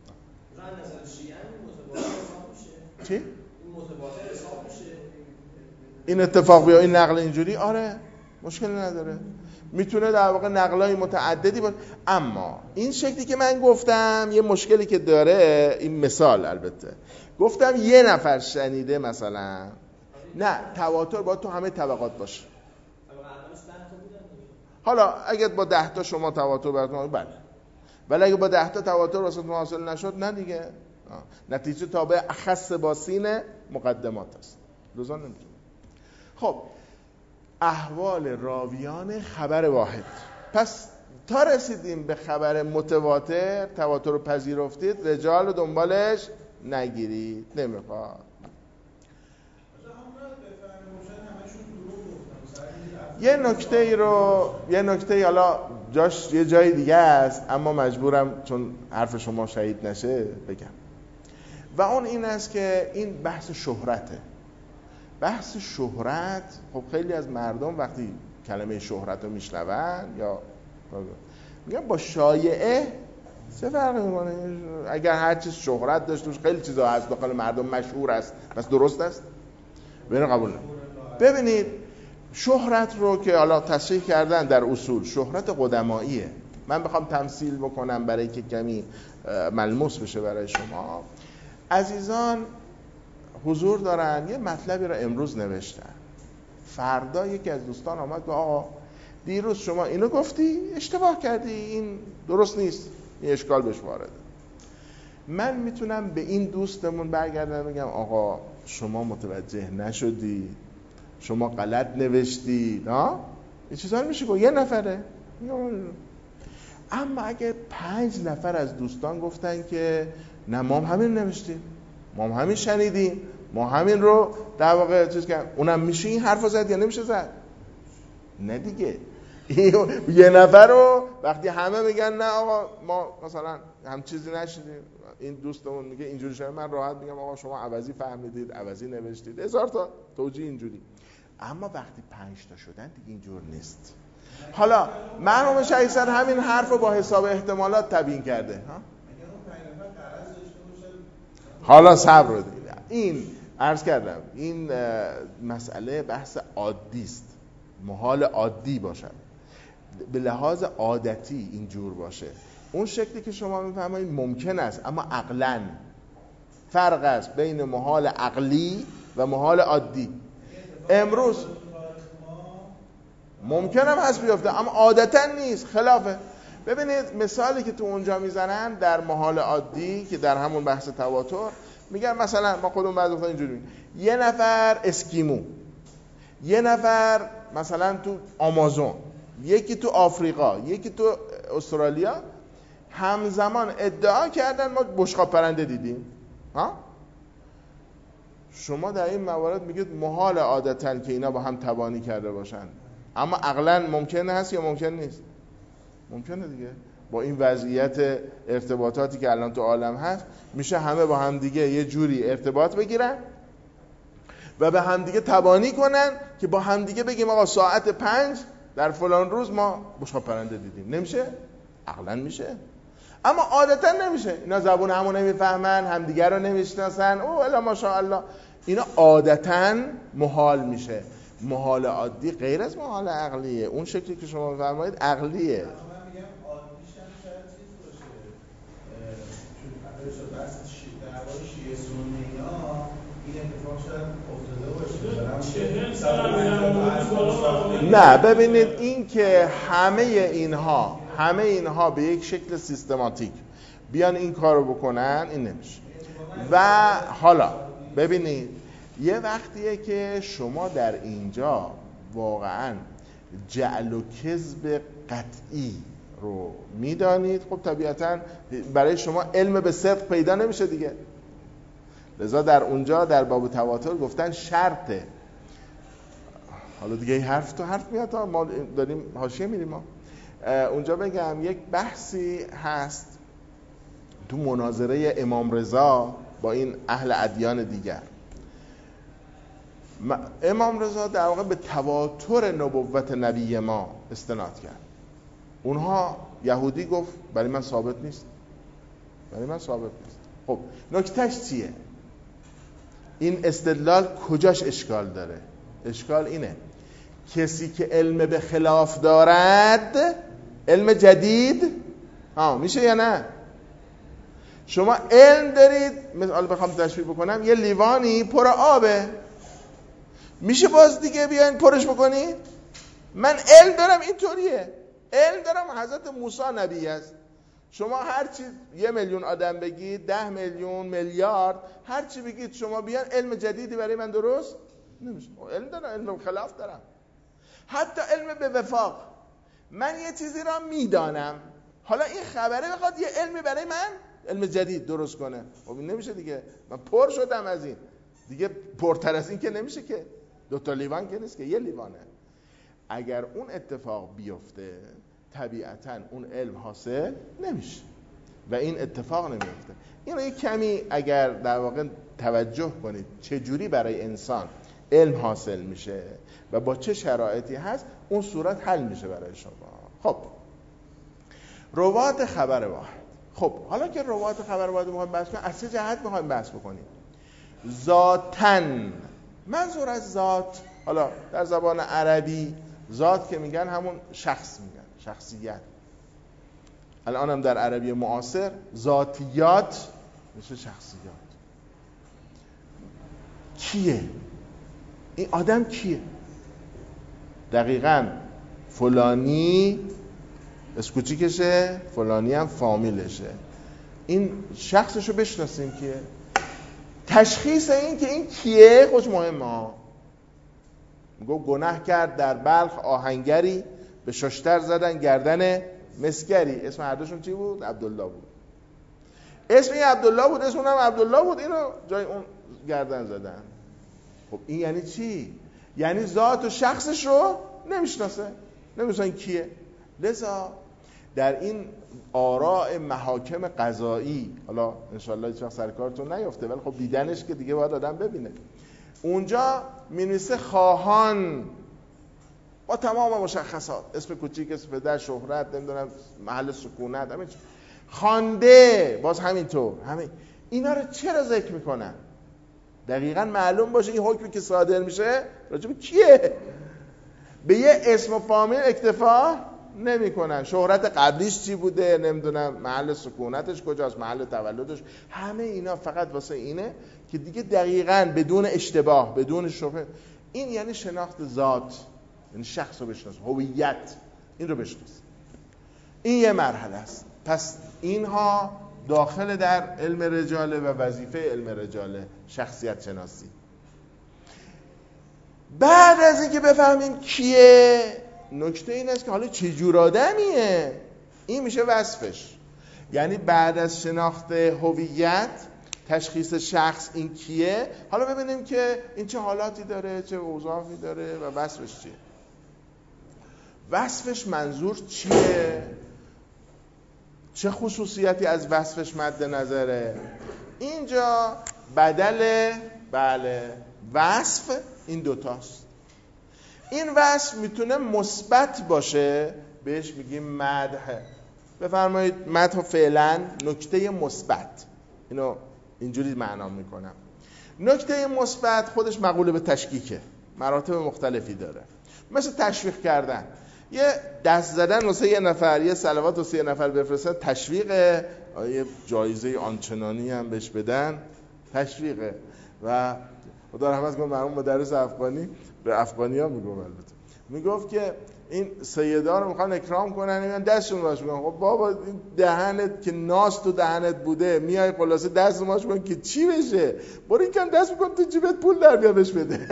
چی؟ این متواتر حساب میشه. این اتفاق بیا این نقل اینجوری آره مشکلی نداره، میتونه در واقع نقلای متعددی باشه. اما این شکلی که من گفتم یه مشکلی که داره، این مثال البته گفتم یه نفر شنیده مثلا، نه تواتر باید تو همه طبقات باشه. حالا اگه با ده تا شما تواتر براتون بله، ولی اگه با ده تا تواتر واسه حاصل نشد نه دیگه، نتیجه تابع اخص با سین مقدمات است. لزوم نمیتونه. خب احوال راویان خبر واحد. پس تا رسیدیم به خبر متواتر، تواتر رو پذیرفتید، رجال رو دنبالش نگیرید، نمیخواد. یه نکته ای رو یه نکته ای حالا جاش یه جای دیگه است، اما مجبورم چون حرف شما شهید نشه بگم، و اون این است که این بحث شهرته. بحث شهرت، خب خیلی از مردم وقتی کلمه شهرت رو میشنون یا میگن با شایعه چه فرقی میکنه؟ اگر هر چیز شهرت داشته باشه، خیلی چیزا هست داخل مردم مشهور است، بس درست است؟ ببین قبول نه. ببینید شهرت رو که حالا تصریح کردن در اصول، شهرت قدماییه. من بخوام تمثیل بکنم برای که کمی ملموس بشه برای شما، عزیزان حضور دارن یه مطلبی رو امروز نوشتن، فردا یکی از دوستان آمد گفت آقا دیروز شما اینو گفتی، اشتباه کردی، این درست نیست، این اشکال بهش وارده. من میتونم به این دوستمون برگردم بگم آقا شما متوجه نشدی، شما غلط نوشتی، نه؟ این چیزا میشه گفت، یه نفره. اما اگه پنج نفر از دوستان گفتن که نه ما هم همین نوشتیم، ما هم همین شنیدیم، ما همین رو در واقع چیز کردیم، اونم میشه این حرفو زد یا نمیشه زد؟ نه دیگه. یه نفر رو وقتی همه میگن نه آقا ما مثلا هم چیزی نشدیم، این دوستمون میگه اینجوری شده، من راحت میگم آقا شما عوضی فهمیدید، عوضی نوشتید، هزار تا توجیه اینجوری. اما وقتی پنج تا شدن دیگه اینجور نیست. حالا مرحوم شهید سر همین حرف رو با حساب احتمالات تبیین کرده ها؟ حالا صبر رو دیگه. این عرض کردم این مسئله بحث عادی است، محال عادی باشد، به لحاظ عادتی اینجور باشه. اون شکلی که شما میفهمید ممکن است، اما عقلاً فرق است بین محال عقلی و محال عادی. امروز ممکن هم هست بیفته اما عادتاً نیست، خلافه. ببینید مثالی که تو اونجا میزنن در محال عادی که در همون بحث تواتر میگن، مثلا ما خودمون بعضی وقتا اینجوری میگیم یه نفر اسکیمو، یه نفر مثلا تو آمازون، یکی تو آفریقا، یکی تو استرالیا، همزمان ادعا کردن ما بشقاب پرنده دیدیم. ها؟ شما در این موارد میگید محال عادتاً که اینا با هم تبانی کرده باشن، اما عقلاً ممکنه هست یا ممکن نیست؟ ممکنه دیگه. با این وضعیت ارتباطاتی که الان تو عالم هست میشه همه با هم دیگه یه جوری ارتباط بگیرن و به هم دیگه تبانی کنن که با هم دیگه بگیم آقا ساعت پنج در فلان روز ما بشقاب پرنده دیدیم. نمیشه؟ عقلاً میشه، اما عادتا نمیشه. اینا زبون همون نمیفهمن، همدیگه رو نمیشناسن، او الا ماشاءالله. اینا عادتا محال میشه. محال عادی غیر از محال عقلیه. اون شکلی که شما میفرمایید عقلیه. من میگم عادیش هم شاید چیز باشه، چون بحث درباره شیعه سنی ها این اتفاق شاید افتاده باشه. نه ببینید این که همه اینها همه اینها به یک شکل سیستماتیک بیان این کارو بکنن، این نمیشه. و حالا ببینید یه وقتیه که شما در اینجا واقعا جعل و کذب قطعی رو میدانید، خب طبیعتا برای شما علم به صدق پیدا نمیشه دیگه. لذا در اونجا در باب تواتر گفتن شرطه. حالا دیگه این حرف تو حرف میاد، ما داریم حاشیه میریم. ما اونجا بگم یک بحثی هست تو مناظره امام رضا با این اهل ادیان دیگر. امام رضا در واقع به تواتر نبوت نبی ما استناد کرد. اونها یهودی گفت برای من ثابت نیست، برای من ثابت نیست. خب نکتهش چیه؟ این استدلال کجاش اشکال داره؟ اشکال اینه کسی که علم به خلاف دارد، علم جدید، ها میشه یا نه؟ شما علم دارید، مثلا بخوام تشبیه بکنم یه لیوانی پر آبه، میشه باز دیگه بیاین پرش بکنید؟ من علم دارم اینطوریه، علم دارم حضرت موسی نبی است. شما هر چی یه میلیون آدم بگید، ده میلیون، میلیارد، هر چی بگید شما بیان علم جدیدی برای من درست نمیشه. علم دارم، علم خلاف دارم. حتی علم به وفاق، من یه چیزی را میدانم، حالا این خبره بخواد یه علمی برای من علم جدید درست کنه، خب این نمیشه دیگه. من پر شدم از این دیگه، پرتر از این که نمیشه که. دو تا لیوان که نیست که، یه لیوانه. اگر اون اتفاق بیفته طبیعتاً اون علم حاصل نمیشه و این اتفاق نمیفته. اینو یک کمی اگر در واقع توجه کنید چه جوری برای انسان علم حاصل میشه و با چه شرایطی هست، اون صورت حل میشه برای شما. خب روات خبر واحد. خب حالا که روات خبر واحد میخوایم بحث کنیم، از چه جهت میخوایم بحث بکنیم؟ ذاتن، منظور از ذات حالا در زبان عربی ذات که میگن همون شخص میگن، شخصیت. الان هم در عربی معاصر ذاتیات میشه شخصیات. کیه؟ این آدم کیه؟ دقیقاً فلانی اسکوچیکشه، فلانی هم فامیلشه. این شخصشو بشناسیم کیه؟ تشخیص این که این کیه خوش مهمه. میگو گناه کرد در بلخ آهنگری، به ششتر زدن گردن مسگری. اسم هر دوشون چی بود؟ عبدالله بود. اسم این عبدالله بود، اسم اونم عبدالله بود، اینو جای اون گردن زدن. خب این یعنی چی؟ یعنی ذات و شخصش رو نمیشناسه، نمیشناسه این کیه. لذا در این آراء محاکم قضایی، حالا انشالله هیچ وقت سرکارتون نیفته، ولی خب دیدنش که دیگه باید آدم ببینه، اونجا می‌نویسه خواهان با تمام مشخصات، اسم کوچیک، اسم پدر، شهرت، نمیدونم محل سکونت، همین خوانده باز همینطور. همین اینا رو چرا ذکر میکنن؟ دقیقاً معلوم باشه این حکمی که صادر میشه راجع به کیه. به یه اسم و فامیل اکتفا نمیکنن. شهرت قبلیش چی بوده، نمیدونم محل سکونتش کجاست، محل تولدش، همه اینا فقط واسه اینه که دیگه دقیقاً بدون اشتباه، بدون شبهه. این یعنی شناخت ذات، یعنی شخص رو بشناس، هویت، این رو بشناس. این یه مرحله است. پس اینها داخل در علم رجاله و وظیفه علم رجاله، شخصیت شناسی. بعد از اینکه بفهمیم کیه، نکته این است که حالا چه جور آدمیه، این میشه وصفش. یعنی بعد از شناخت هویت، تشخیص شخص این کیه، حالا ببینیم که این چه حالاتی داره، چه اوصافی داره و وصفش چیه. وصفش منظور چیه؟ چه خصوصیتی از وصفش مد نظره؟ اینجا بدل بله وصف این دوتاست. این وصف میتونه مثبت باشه، بهش میگیم مدح. بفرمایید مدح فعلا نکته مثبت، اینو اینجوری معنا میکنم. نکته مثبت خودش مقوله به تشکیکه، مراتب مختلفی داره. مثل تشویق کردن، یه دست زدن واسه یه نفر، یه صلوات واسه یه نفر بفرستن تشویقه، یه جایزه آنچنانی هم بهش بدن تشویقه. و خدا رحمت کنه مرحوم مدرس افغانی به افغانی ها میگفت، البته میگفت که این سیدا رو میخوان اکرام کنن، میگن دستشون باش میگن خب بابا این دهنت که ناس تو دهنت بوده، میای خلاصه دست ماش کن که چی بشه، برو این کم دست میکن تو جیبت پول در بیا بهش بده.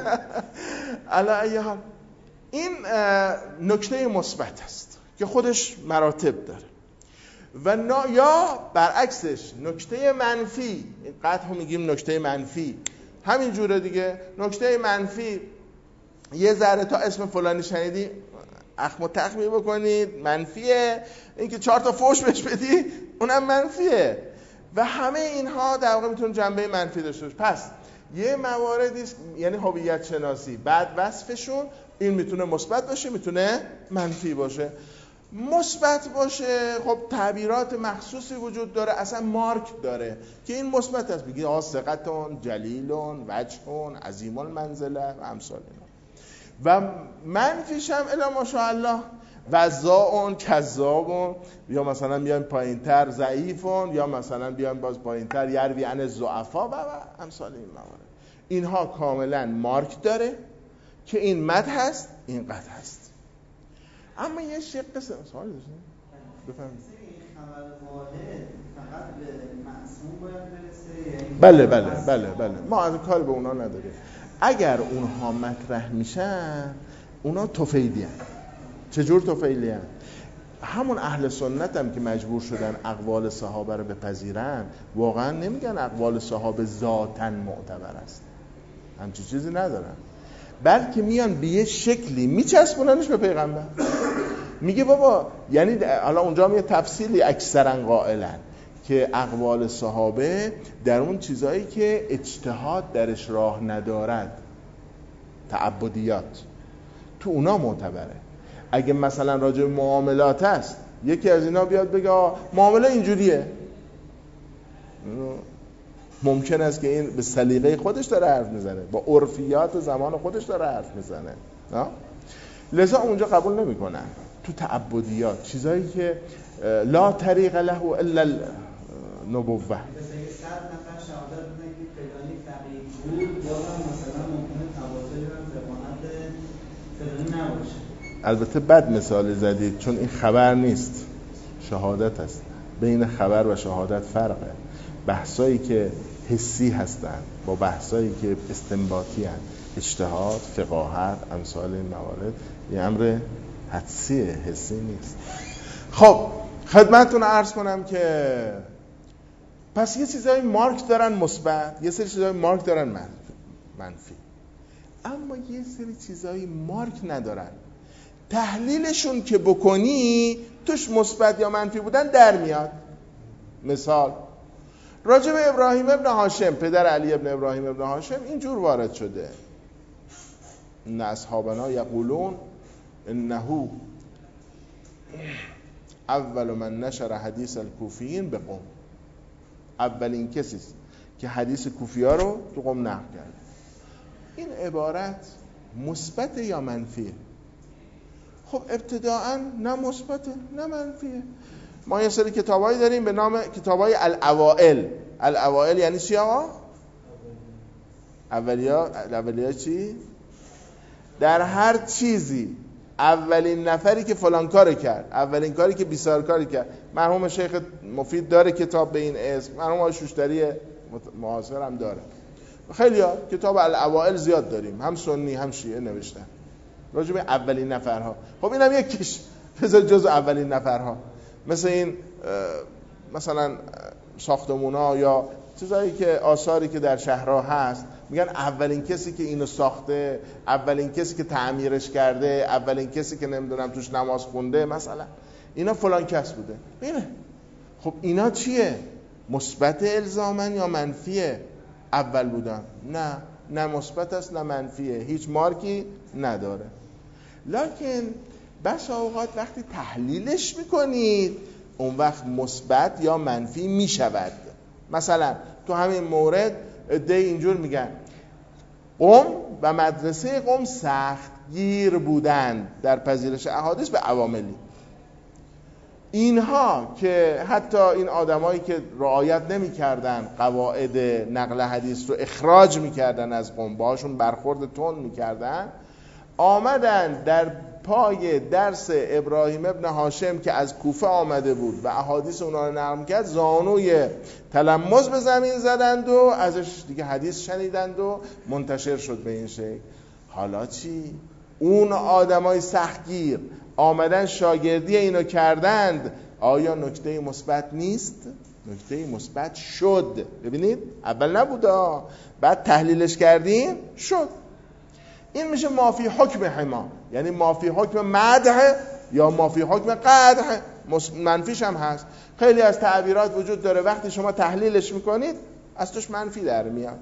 علی ای حال این نکته مثبت است که خودش مراتب داره. و نا یا برعکسش نکته منفی، این قطع میگیم نکته منفی، همین جوره دیگه. نکته منفی یه ذره تا اسم فلانی شنیدی اخم و تخمی بکنید منفیه، اینکه چهار تا فوش بهش بدی اونم منفیه. و همه اینها در واقع میتونه جنبه منفی داشته باشه. پس یه مواردی یعنی هویت شناسی بعد وصفشون، این میتونه مثبت باشه میتونه منفی باشه. مثبت باشه خب تعبیرات مخصوصی وجود داره، اصلا مارک داره که این مثبت است، بگی آ ثقتون جلیلون وجهون عظیم المنزله و امثال اینا. و منفیش هم الا ماشاءالله وضاعون کذابون، یا مثلا بیایم پایینتر ضعیفون، یا مثلا بیایم باز پایینتر یروی عن الضعفا و امثال این موارد. اینها کاملا مارک داره که این مد هست این قد هست. اما یه شق سوال داشتیم بفهمید خبر واحد فقط به معصوم باید برسه؟ بله بله بله بله ما از کار به اونا نداریم. اگر اونها مطرح میشن اونا طفیلی هن. چجور طفیلی هن؟ همون اهل سنت هم که مجبور شدن اقوال صحابه رو بپذیرن، واقعا نمیگن اقوال صحابه ذاتاً معتبر است، همچین چیزی ندارن، بلکه میان به یه شکلی میچسبوننش به پیغمبر. میگه بابا یعنی حالا اونجا هم یه تفصیلی اکثرا قائلن که اقوال صحابه در اون چیزایی که اجتهاد درش راه ندارد، تعبدیات، تو اونا معتبره. اگه مثلا راجع به معاملات هست یکی از اینا بیاد بگه معامله اینجوریه، ممکن است که این به سلیقه خودش داره حرف میزنه، با عرفیات زمان خودش داره حرف میزنه، لذا اونجا قبول نمیکنن. تو تعبدیات چیزایی که لا طریق له الا النبوه، مثلا صد نفر شهادت بدن که فلانی فقیه بود، بازم مثلا ممکنه تواتری هم زبانت فلانی نباشه. البته بد مثال زدید، چون این خبر نیست، شهادت است. بین خبر و شهادت فرقه. بحثایی که حسی هستن با بحثایی که استنباطی هستن، اجتهاد، فقاهت، امثال این موارد، یه امر حدسیه، حسی نیست. خب خدمتتون عرض کنم که پس یه چیزای مارک دارن مثبت، یه سری چیزای مارک دارن منفی، اما یه سری چیزای مارک ندارن. تحلیلشون که بکنی توش مثبت یا منفی بودن در میاد. مثال راجع به ابراهیم ابن هاشم، پدر علی ابن ابراهیم ابن هاشم، اینجور وارد شده: ان اصحابنا یقولون انه اول من نشر حدیث الکوفیین بقوم، اولین کسی که حدیث کوفی‌ها رو تو قم نقل کرد. این عبارت مثبت یا منفیه؟ خب ابتداءً نه مثبته نه منفیه. ما یه سری کتابایی داریم به نام کتابای الاوائل. الاوائل یعنی چی آقا؟ اولیا. اولیا چی؟ در هر چیزی اولین نفری که فلان کاری کرد، اولین کاری که بیسار کاری کرد. مرحوم شیخ مفید داره کتاب به این اسم، مرحوم آقای شوشتری معاصر هم داره. خیلی ها کتاب الاوائل زیاد داریم، هم سنی هم شیعه نوشتن راجع به اولین نفرها. خب اینم یکیش بذار جز اولین نفرها، مثل این مثلا ساختمونا یا چیزایی که آثاری که در شهرها هست، میگن اولین کسی که اینو ساخته، اولین کسی که تعمیرش کرده، اولین کسی که نمیدونم توش نماز خونده، مثلا اینا فلان کس بوده. اینه. خب اینا چیه؟ مثبت الزاماً یا منفیه؟ اول بودن؟ نه، نه مثبت است نه منفیه، هیچ مارکی نداره. لکن بس اوقات وقتی تحلیلش میکنید اون وقت مثبت یا منفی میشود. مثلا تو همین مورد عده اینجور میگن قم و مدرسه قم سخت گیر بودند در پذیرش احادیث به عواملی. اینها که حتی این آدمایی که رعایت نمی‌کردن قواعد نقل حدیث رو اخراج می‌کردن از قم، باهاشون برخورد تند می‌کردن، آمدن در پای درس ابراهیم ابن هاشم که از کوفه آمده بود و احادیث اونا رو نقل کرد، زانوی تلمذ به زمین زدند و ازش دیگه حدیث شنیدند و منتشر شد به این شکل. حالا چی؟ اون آدمای سختگیر آمدن شاگردی اینو کردند، آیا نکته مثبت نیست؟ نکته مثبت شد. ببینید اول نبودا، بعد تحلیلش کردیم شد. این میشه مافی حکم حما، یعنی مافی حکم مدح یا مافی حکم قدح. منفیش هم هست. خیلی از تعبیرات وجود داره وقتی شما تحلیلش میکنید از توش منفی در میاد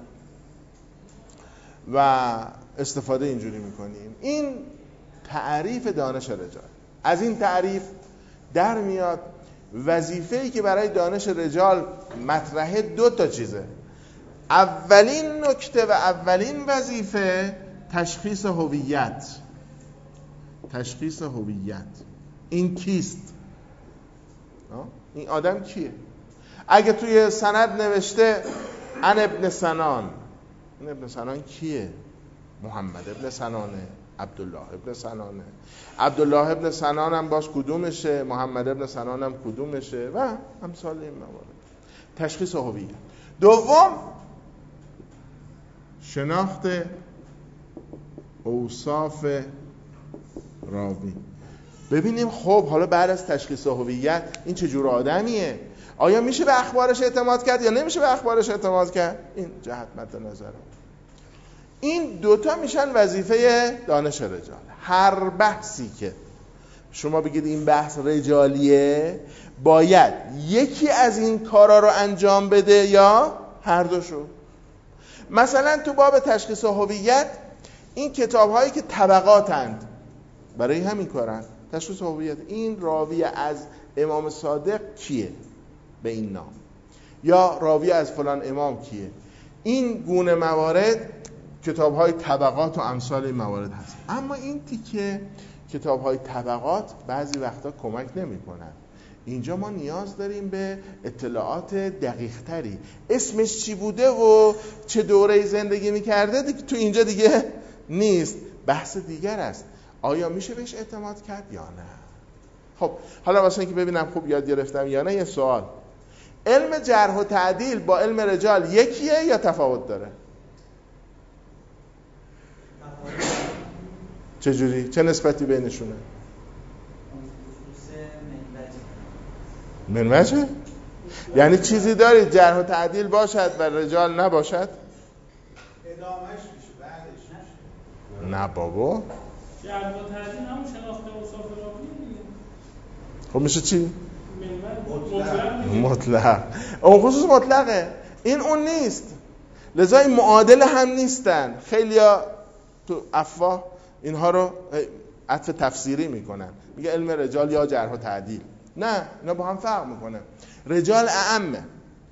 و استفاده اینجوری میکنیم. این تعریف دانش رجال. از این تعریف در میاد وظیفه‌ای که برای دانش رجال مطرحه دو تا چیزه. اولین نکته و اولین وظیفه تشخیص هویت. تشخیص هویت. این کیست؟ این آدم کیه؟ اگه توی سند نوشته ان ابن سنان، این ابن سنان کیه؟ محمد ابن سنانه، عبدالله ابن سنانه. عبدالله ابن سنان هم باز کدومشه؟ محمد ابن سنان هم کدومشه؟ و امثال این موارد. تشخیص هویت. دوم شناخت اوصاف راوی. ببینیم خب حالا بعد از تشخیص هویت این چه جور آدمیه؟ آیا میشه به اخبارش اعتماد کرد یا نمیشه به اخبارش اعتماد کرد؟ این جهت مد نظره. این دوتا میشن وظیفه دانش رجال. هر بحثی که شما بگید این بحث رجالیه باید یکی از این کارا رو انجام بده یا هر دوشو. مثلا تو باب تشخیص هویت این کتاب هایی که طبقاتند برای همین کارن. تشخیص هویت، این راوی از امام صادق کیه به این نام، یا راوی از فلان امام کیه. این گونه موارد کتاب های طبقات و امثال این موارد هست. اما این تیکه کتاب های طبقات بعضی وقتا کمک نمی کنن. اینجا ما نیاز داریم به اطلاعات دقیق تری. اسمش چی بوده و چه دوره زندگی می کرده تو اینجا دیگه نیست، بحث دیگر است. آیا میشه بهش اعتماد کرد یا نه؟ خب حالا واسه اینکه ببینم خوب یاد گرفتم یا نه، یه سوال: علم جرح و تعدیل با علم رجال یکیه یا تفاوت داره؟ چجوری؟ چه نسبتی بینشونه؟ منوجه؟ یعنی چیزی دارید جرح و تعدیل باشد و رجال نباشد؟ ادامهش میشه بعدش میشه. نه بابا، جرح و تعدیل همون شناخت اوصاف راوی دیگه. خب میشه چی؟ مطلق. مطلق. اون خصوص مطلقه، این اون نیست. لذا این معادل هم نیستن. خیلیا تو افواه اینها رو عطف تفسیری میکنن، میگه علم رجال یا جرح و تعدیل. نه، اینا با هم فرق میکنه. رجال اعمه،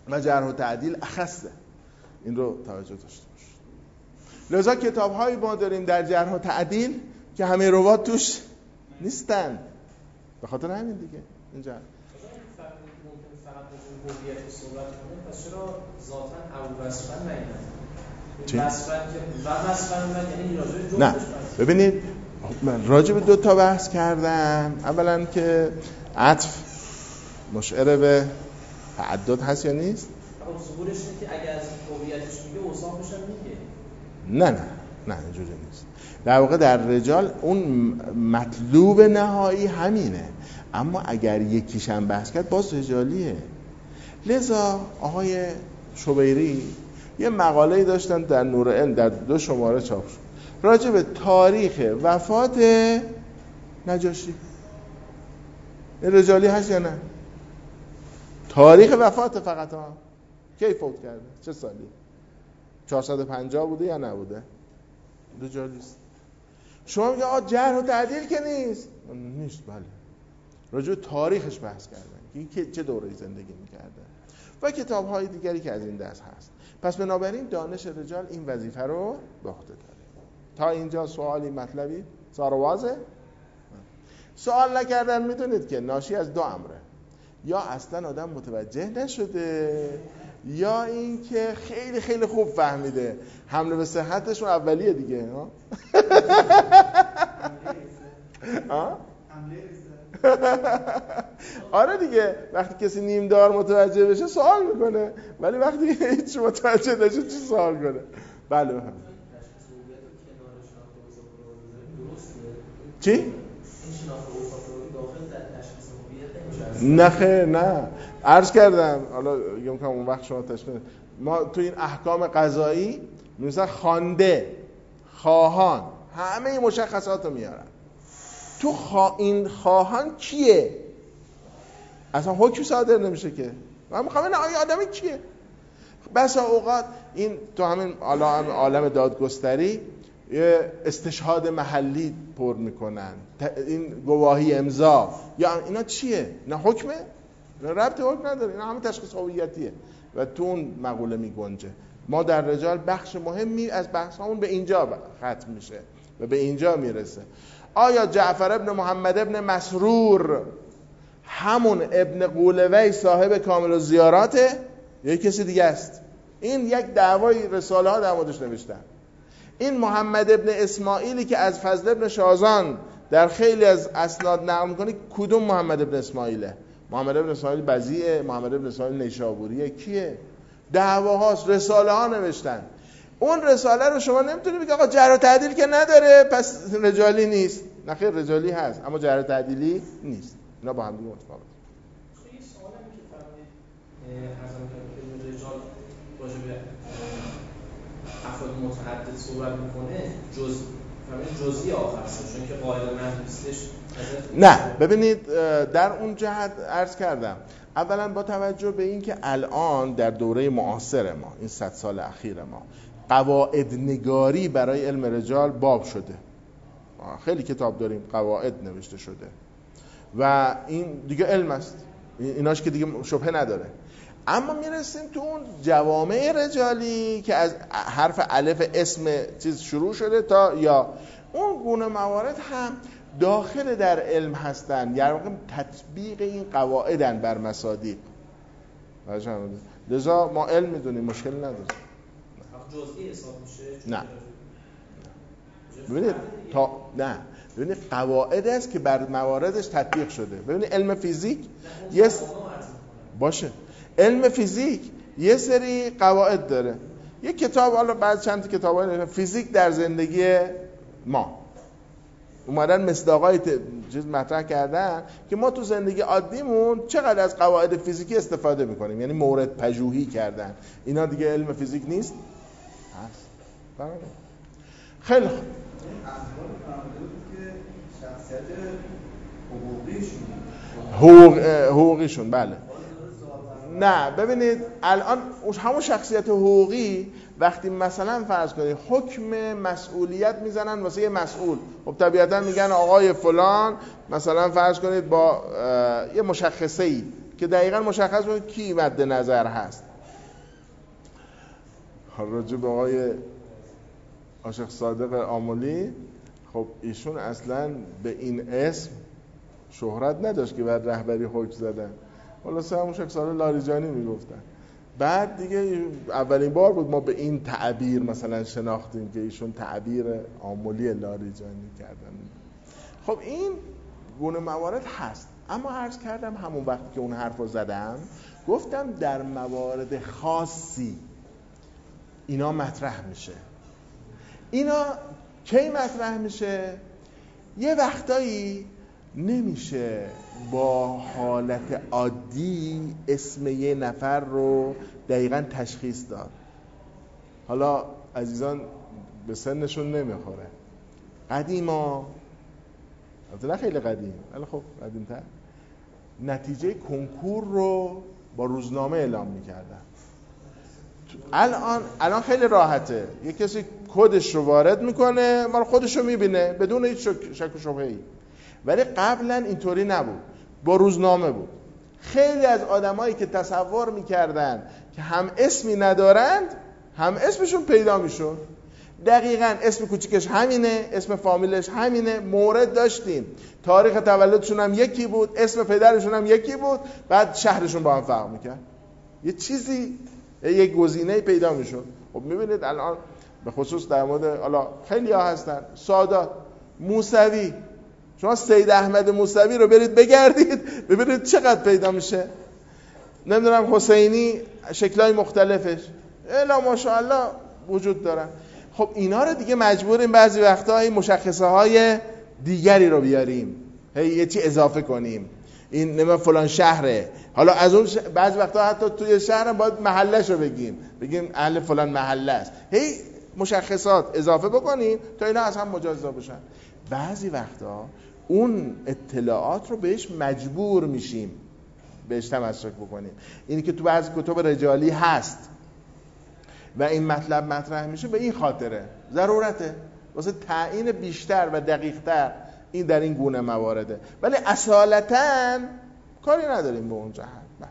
و جرح و تعدیل اخصه. این رو توجه داشته باشید. لذا کتاب‌هایی ما داریم در جرح و تعدیل که همه روات توش نیستن، به خاطر همین دیگه اینجا ممکن فقط به هویت صحبت کنه، پس چرا ذاتاً او وصفاً نگید؟ وصفاً که و وصفاً یعنی راجع به نه ببینید من راجع به دو تا بحث کردم. اولا که عطف مشعر به تعدد هست یا نیست؟ خب ظهورش اینه که اگر از هویتش میگه اوصافش هم میگه. نه نه نه اینجوری نیست. در واقع در رجال اون مطلوب نهایی همینه، اما اگر یکیش هم بحث کرد باز رجالیه. لذا آقای شبیری یه مقاله‌ای داشتن در نور علم در دو شماره چاپ شد راجع به تاریخ وفات نجاشی. این رجالی هست یا نه؟ تاریخ وفات فقط ها کی فوت کرده؟ چه سالی؟ چهارصد و پنجاه بوده یا نبوده؟ رجالی است. شما میگه آقا جرح و تعدیل که نیست. نیست بله. راجع به تاریخش بحث کردن که این چه دوره‌ای زندگی می‌کرده و کتاب‌های دیگری که از این دست هست. پس بنابراین دانش رجال این وظیفه رو به عهده داره. تا اینجا سوالی مطلبی سار واضحه؟ سوال نکردن میدونید که ناشی از دو امره، یا اصلا آدم متوجه نشده یا این که خیلی خیلی خوب فهمیده. حمله به صحتشون اولیه دیگه ها. ها؟ آره دیگه وقتی کسی نیم دار متوجه بشه سوال میکنه، ولی وقتی هیچ متوجه نشه چی سوال کنه؟ بله بفهم. چی؟ نه خیر نه عرض کردم حالا میگم که اون وقت شما تشخیص ما تو این احکام قضایی مثلا خوانده خواهان همه این مشخصات رو میارن. تو خوا... این خواهان کیه؟ اصلا حکم صادر نمیشه که من میخوام این آدمی کیه؟ بسا اوقات این تو همین عالم دادگستری استشهاد محلی پر میکنن، این گواهی امضا یا اینا چیه؟ اینا حکمه؟ اینا ربط حکم نداره، اینا همه تشخیص هویتیه و تو اون مقوله میگنجه. ما در رجال بخش مهمی از بحثمون به اینجا ختم میشه و به اینجا میرسه. آیا جعفر ابن محمد ابن مسرور همون ابن قولوی صاحب کامل الزیاراته یا کسی دیگه است؟ این یک دعوای رساله ها در موردش نوشتن. این محمد ابن اسماعیلی که از فضل ابن شازان در خیلی از اسناد نقل میکنه کدوم محمد ابن اسماعیله؟ محمد ابن اسماعیل بزیعه؟ محمد ابن اسماعیل نیشابوریه؟ کیه؟ دعواهاست، رساله ها نوشتن. اون رساله رو شما نمیتونی بگی آقا جرح و تعدیل که نداره پس رجالی نیست. نه خیر رجالی هست اما جرح و تعدیلی نیست. اینا با هم دیگه متفاوته. خیلی سوالی که فرمودید از اون که رجال راجع به افراد متعدد صحبت میکنه جز فرمودید جزئی آخرش چون که قائل محض نیستش. نه ببینید در اون جهت عرض کردم اولا با توجه به این که الان در دوره معاصر ما این صد سال اخیر ما قواعد نگاری برای علم رجال باب شده. خیلی کتاب داریم قواعد نوشته شده و این دیگه علم است، ایناش که دیگه شبهه نداره. اما میرسیم تو اون جوامع رجالی که از حرف الف اسم چیز شروع شده تا یا اون گونه موارد هم داخل در علم هستن، یعنی واقعا تطبیق این قواعدن بر مصادیق. لذا ما علم میدونیم مشکل نداره. جزئی حساب میشه؟ نه ببینید تا نه ببینید قواعد است که بر مواردش تطبیق شده. ببینید علم فیزیک یه س... باشه علم فیزیک یه سری قواعد داره. یه کتاب حالا بعد چند تا کتابای فیزیک در زندگی ما اومدن مصداقای چیز مطرح کردن که ما تو زندگی عادیمون چقدر از قواعد فیزیکی استفاده میکنیم، یعنی مورد پژوهی کردن. اینا دیگه علم فیزیک نیست؟ هست. خیلی خوب. حقوق حقوقیشون بله. نه ببینید الان همون شخصیت حقوقی وقتی مثلا فرض کنید حکم مسئولیت میزنن واسه یه مسئول، خب طبیعتا میگن آقای فلان مثلا فرض کنید با یه مشخصه‌ای که دقیقاً مشخص بود کی مد نظر هست، راجع به آقای عاشق صادق آملی، خب ایشون اصلا به این اسم شهرت نداشت که بر رهبری حکم زدن، حالا سه همون شیخ صالح لاریجانی میگفتن. بعد دیگه اولین بار بود ما به این تعبیر مثلا شناختیم که ایشون تعبیر آملی لاریجانی کردن. خب این گونه موارد هست، اما عرض کردم همون وقتی که اون حرف رو زدم گفتم در موارد خاصی اینا مطرح میشه. اینا کی مطرح میشه؟ یه وقتایی نمیشه با حالت عادی اسم یه نفر رو دقیقاً تشخیص داد. حالا عزیزان به سنشون نمیخوره، قدیما، البته نه خیلی قدیم ولی خب قدیم‌تر، نتیجه کنکور رو با روزنامه اعلام میکردن. الان الان خیلی راحته، یه کسی کدش رو وارد میکنه، ما خودش رو میبینه بدون هیچ شک و شبهه‌ای. ولی قبلا اینطوری نبود، با روزنامه بود. خیلی از آدمایی که تصور میکردن که هم اسمی ندارند هم اسمشون پیدا میشد. دقیقاً اسم کوچیکش همینه، اسم فامیلش همینه، مورد داشتیم، تاریخ تولدشون هم یکی بود، اسم پدرشون هم یکی بود، بعد شهرشون با هم فرق میکرد. یه چیزی، یک گزینه پیدا میشد. خب میبینید الان به خصوص در مورد، حالا خیلی ها هستن، سادات، موسوی، شما سید احمد موسوی رو برید بگردید ببینید چقدر پیدا میشه. نمیدونم حسینی، شکلهای مختلفش الا ماشاءالله وجود دارن. خب اینا رو دیگه مجبوریم بعضی وقتا این مشخصه های دیگری رو بیاریم، هی یه چی اضافه کنیم، این نمیدونم فلان شهره، حالا از اون ش... بعضی وقتا حتی توی شهر باید محله‌ش رو بگیم، بگیم اهل فلان محله است، هی مشخصات اضافه بکنیم تا اینا از هم مجزا بشن. بعضی وقتا اون اطلاعات رو بهش مجبور میشیم بهش تمسک بکنیم. اینی که تو بعضی کتب رجالی هست و این مطلب مطرح میشه به این خاطره، ضرورته واسه تعیین بیشتر و دقیق‌تر این در این گونه موارده، ولی اصالتاً کاری نداریم به اون جهت.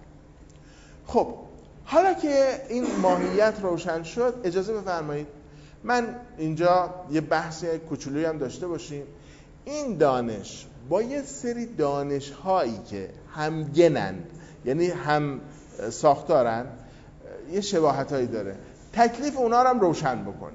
خب حالا که این ماهیت روشن شد، اجازه بفرمایید من اینجا یه بحث کوچولویی هم داشته باشیم. این دانش با یه سری دانش هایی که همگنند، یعنی هم ساختارن، یه شباهت هایی داره، تکلیف اونا رو هم روشن بکنیم.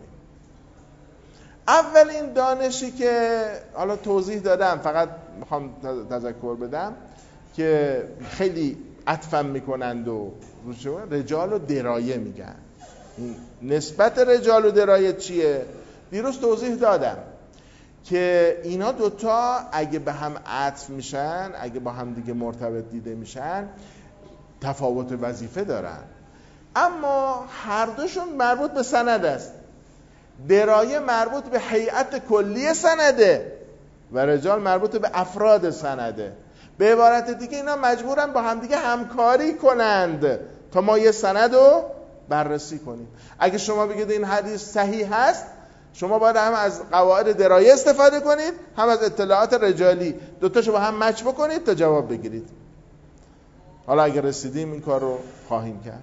اولین دانشی که حالا توضیح دادم، فقط میخوام تذکر بدم که خیلی عطفم میکنند و رجال و درایه میگن. نسبت رجال و درایه چیه؟ دیروز توضیح دادم که اینا دوتا اگه به هم عطف میشن، اگه با هم دیگه مرتبط دیده میشن، تفاوت وظیفه دارن، اما هر دوشون مربوط به سند است. درایه مربوط به هیئت کلی سنده و رجال مربوط به افراد سنده. به عبارت دیگه اینا مجبورن با هم دیگه همکاری کنند تا ما یه سند رو بررسی کنیم. اگه شما بگید این حدیث صحیح هست، شما باید هم از قواعد درایه استفاده کنید، هم از اطلاعات رجالی، دوتاشو با هم مچ بکنید تا جواب بگیرید. حالا اگه رسیدیم این کار رو خواهیم کرد.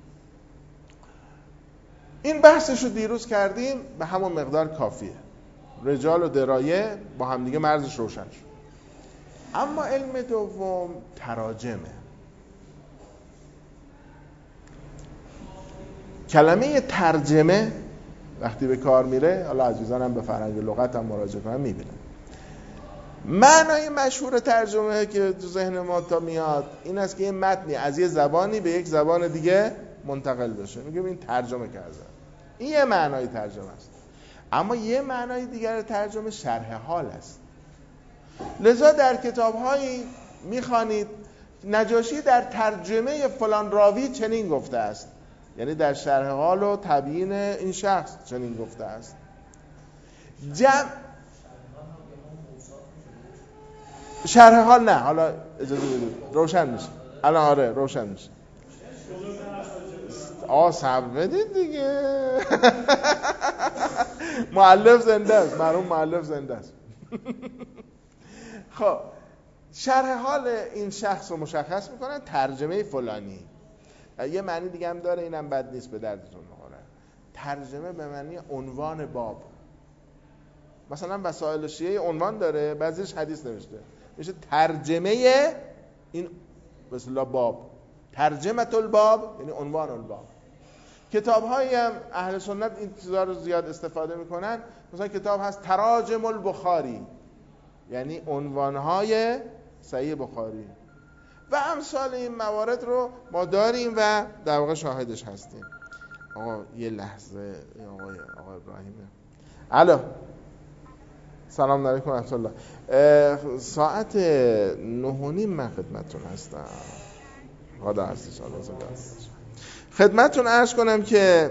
این بحثش رو دیروز کردیم، به همون مقدار کافیه. رجال و درایه با هم دیگه مرزش روشن شد. اما علم دوم تراجمه. کلمه ترجمه وقتی به کار میره، حالا عزیزانم به فرهنگ لغت هم مراجعه کنن میبینن، معنای مشهور ترجمه که تو ذهن ما تا میاد این است که یه متنی از یه زبانی به یک زبان دیگه منتقل بشه، میگیم این ترجمه کرده. این یه معنای ترجمه است. اما یه معنای دیگر ترجمه شرح حال است. لذا در کتاب‌هایی میخوانید نجاشی در ترجمه فلان راوی چنین گفته است، یعنی در شرح حال و تبیین این شخص چنین گفته است. جمع شرح حال نه، حالا اجازه بدید روشن میشه الان. آره روشن میشه. آه صبر بدید دیگه. مؤلف زنده است، مرحوم مؤلف زنده است. خب شرح حال این شخص رو مشخص میکنن، ترجمه فلانی. یه معنی دیگه هم داره، اینم بد نیست، به دردتون میخوره. ترجمه به معنی عنوان باب. مثلا وسائل شیعه عنوان داره، بعضیش حدیث نوشته، میشه ترجمه این به اصطلاح باب، ترجمه الباب یعنی عنوان الباب. کتاب هایی هم اهل سنت این چیزا رو زیاد استفاده میکنن. مثلا کتاب هست تراجم البخاری، یعنی عنوان های صحیح بخاری و امثال این موارد رو ما داریم و در واقع شاهدش هستیم. آقا یه لحظه، آقای آقا ابراهیمه. الو، سلام علیکم و رحمت الله. ساعت نه و نیم من خدمتتون هستم. خدا هستش. خدمتتون عرض کنم که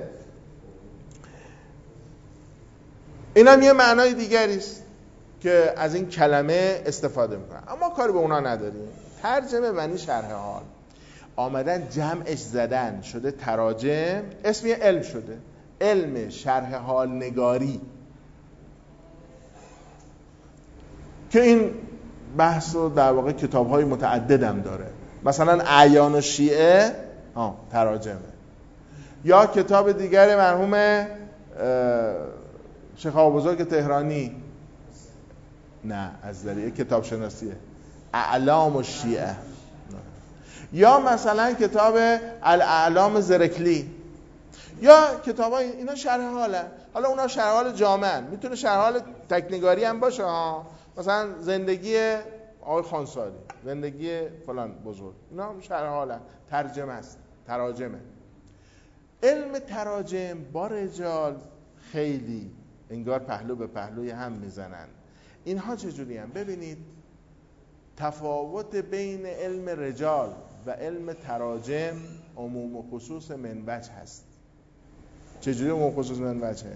اینم یه معنای دیگری است که از این کلمه استفاده میکنن، اما کاری به اونا نداریم. ترجمه معنی شرح حال، آمدن جمعش زدن شده تراجم، اسم یه علم شده، علم شرح حال نگاری، که این بحث رو در واقع کتاب‌های متعددم داره. مثلا اعیان و شیعه ها تراجمه، یا کتاب دیگر مرحوم شیخ آقا بزرگ تهرانی، نه از ذریعه کتاب شناسیه، اعلام و شیعه، یا مثلا کتاب الاعلام زرکلی، یا کتاب های اینا شرح حاله. حالا اونا شرح حال جامعن، میتونه شرح حال تکنگاری هم باشه ها، مثلا زندگی آقای خانساری، زندگی فلان بزرگ، اینا شرح حاله، ترجمه است، تراجمه. علم تراجم با رجال خیلی انگار پهلو به پهلوی هم میزنن. اینها چجوری هم؟ ببینید تفاوت بین علم رجال و علم تراجم عموم و خصوص منوج هست. چجوری عموم و خصوص منوجه؟ شخصی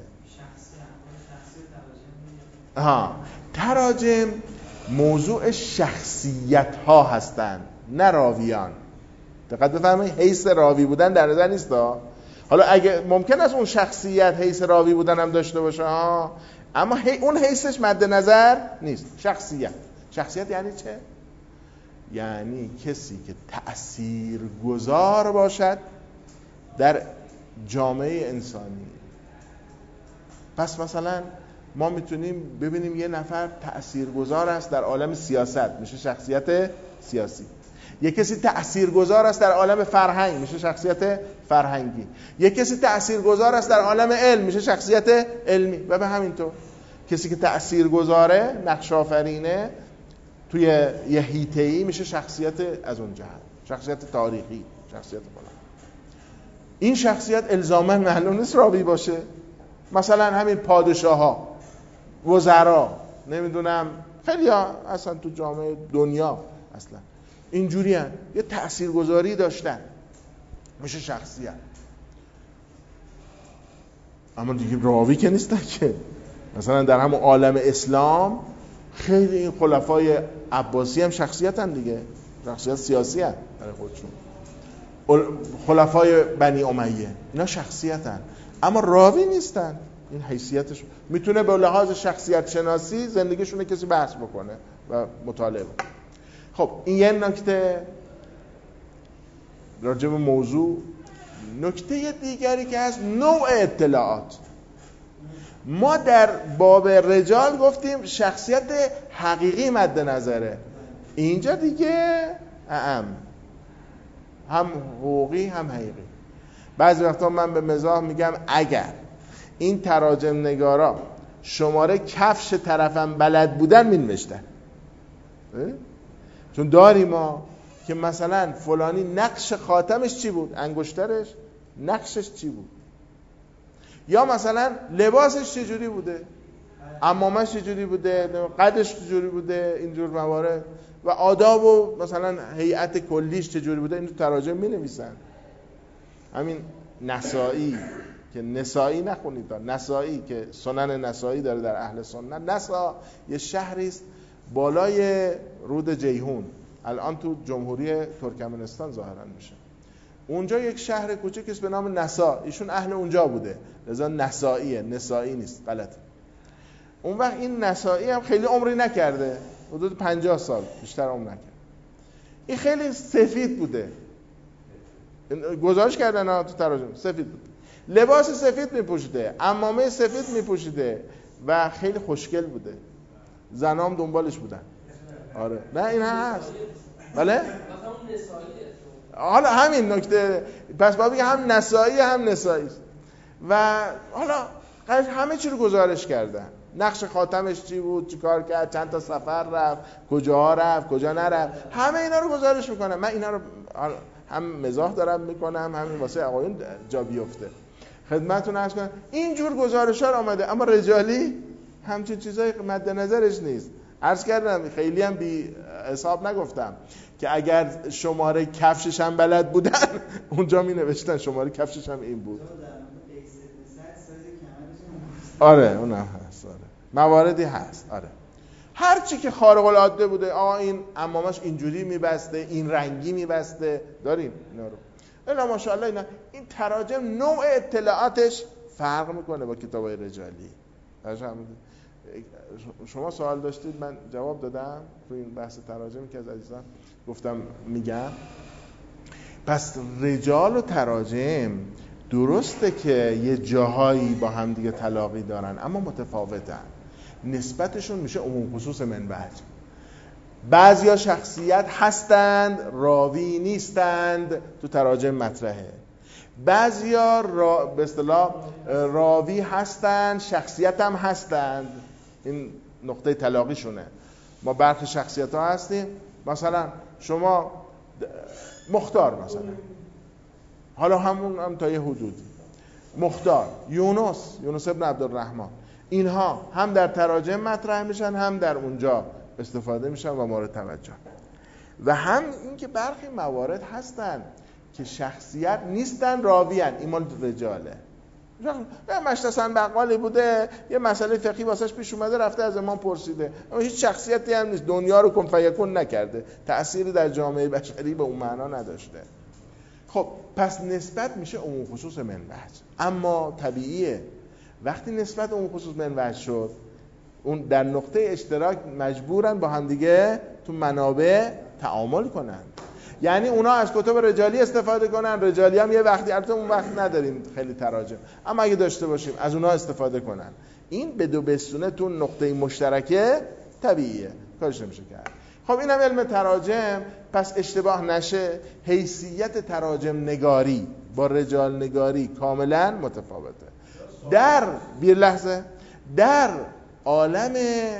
تراجم. ها تراجم موضوع شخصیت ها هستند، نه راویان. دقت بفرمایید، حیث راوی بودن در نظر نیست ها. حالا اگه ممکن است اون شخصیت حیث راوی بودن هم داشته باشه ها، اما هی اون حیثش مد نظر نیست. شخصیت، شخصیت یعنی چه؟ یعنی کسی که تأثیرگذار باشد در جامعه انسانی. پس مثلا ما میتونیم ببینیم یه نفر تأثیرگذار است در عالم سیاست، میشه شخصیت سیاسی. یک کسی تأثیرگذار است در عالم فرهنگ، میشه شخصیت فرهنگی. یک کسی تأثیرگذار است در عالم علم، میشه شخصیت علمی. و به همین طور کسی که تأثیرگذاره، نقش آفرینه توی یه حیطه‌ای، میشه شخصیت از اون جهت، شخصیت تاریخی، شخصیت بالا. این شخصیت الزاماً معلوم نیست راوی باشه. مثلا همین پادشاها، وزرا، نمیدونم خیلی ها اصلا تو جامعه دنیا اصلا اینجوری هن. یه تأثیرگذاری داشتن، میشه شخصیت. اما دیگه راوی که نیستن که. مثلا در همون عالم اسلام خیلی این خلفای عباسی هم شخصیت هن دیگه، شخصیت سیاسی هن برای خودشون. خلفای بنی امیه اینا شخصیت هن، اما راوی نیستن. این حیثیتش میتونه به لحاظ شخصیت شناسی زندگیشونه کسی بحث بکنه و مطالعه بکنه. خب این یه نکته راجع به موضوع. نکته دیگری که هست نوع اطلاعات. ما در باب رجال گفتیم شخصیت حقیقی مد نظره، اینجا دیگه اعم، هم حقوقی هم حقیقی. بعضی وقتا من به مزاح میگم اگر این تراجم نگارا شماره کفش طرفم بلد بودن مینوشتن، چون داریم ما که مثلا فلانی نقش خاتمش چی بود، انگشترش نقشش چی بود، یا مثلا لباسش چجوری بوده، عمامش چجوری بوده، قدش چجوری بوده، اینجور موارد و آداب و مثلا هیئت کلیش چجوری بوده. این تو تراجم می نویسن. همین نسائی که نسائی نخونید، نسائی که سنن نسائی داره در اهل سنت. نسا یه شهری است بالای رود جیهون، الان تو جمهوری ترکمنستان ظاهرا میشه. اونجا یک شهر کوچیکی است به نام نسا، ایشون اهل اونجا بوده، لذا نسائیه، نسائی نیست، غلطه. اون وقت این نسائی هم خیلی عمری نکرده، حدود پنجاه سال بیشتر عمر نکرد. این خیلی سفید بوده، گزارش کردن ها تو تراجم، سفید بود. لباس سفید میپوشیده، عمامه سفید میپوشیده و خیلی خوشگل بوده، زنام دنبالش بودن. آره نه این هست. بله حالا همین نکته، پس بابی هم نسائی هم نسائی و حالا همه چی رو گزارش کردن. نقش خاتمش چی بود، چی کار کرد، چند تا سفر رفت، کجاها رفت، کجا نرفت، همه اینا رو گزارش میکنم. من اینا رو هم مزاح دارم میکنم، همین واسه آقایون جا بیفته خدمتتون عرض کنم. اینجور گزارش‌ها آمده، اما رجالی همچین چیزای مد نظرش نیست. عرض کردم خیلی هم بی حساب نگفتم که اگر شماره کفشش هم بلد بودن اونجا می نوشتن شماره کفشش هم این بود. آره اونم هست. آره مواردی هست. آره هر چی که خارق العاده بوده، آقا این عمامش اینجوری میبسته، این رنگی میبسته، داریم اینا رو. اینا ماشاءالله اینا این تراجم نوع اطلاعاتش فرق میکنه با کتابای رجالی. شما سوال داشتید من جواب دادم تو این بحث تراجمی که از عزیزان گفتم میگم. پس رجال و تراجم درسته که یه جاهایی با هم دیگه تلاقی دارن اما متفاوتن، نسبتشون میشه عموم خصوص منبع. بعضیا شخصیت هستند راوی نیستند، تو تراجم مطرحه. بعضیا را به اصطلاح راوی هستند شخصیت هم هستند، این نقطه تلاقیشونه. ما برخی شخصیت ها هستیم، مثلا شما مختار مثلا، حالا همون هم تا یه حدودی مختار، یونس یونس ابن عبدالرحمن، اینها هم در تراجم مطرح میشن هم در اونجا استفاده میشن و مورد توجه. و هم اینکه برخی موارد هستن که شخصیت نیستن راویان، این مال رجاله. مشتسن بقالی بوده یه مسئله فقهی واسش پیش اومده رفته از امام پرسیده، اما هیچ شخصیتی هم نیست، دنیا رو کن فیکون نکرده، تأثیری در جامعه بشری به اون معنا نداشته. خب پس نسبت میشه عموم خصوص منبع. اما طبیعیه وقتی نسبت عموم خصوص منبع شد، اون در نقطه اشتراک مجبورن با هم دیگه تو منابع تعامل کنن. یعنی اونا از کتب رجالی استفاده کنن، رجالی هم یه وقتی، البته اون وقت نداریم خیلی تراجم، اما اگه داشته باشیم از اونا استفاده کنن. این به دو بستونه تو نقطه مشترکه طبیعیه، کارش نمیشه کرد. خب این هم علم تراجم. پس اشتباه نشه، حیثیت تراجم نگاری با رجال نگاری کاملا متفاوته. در بیر لحظه در عالم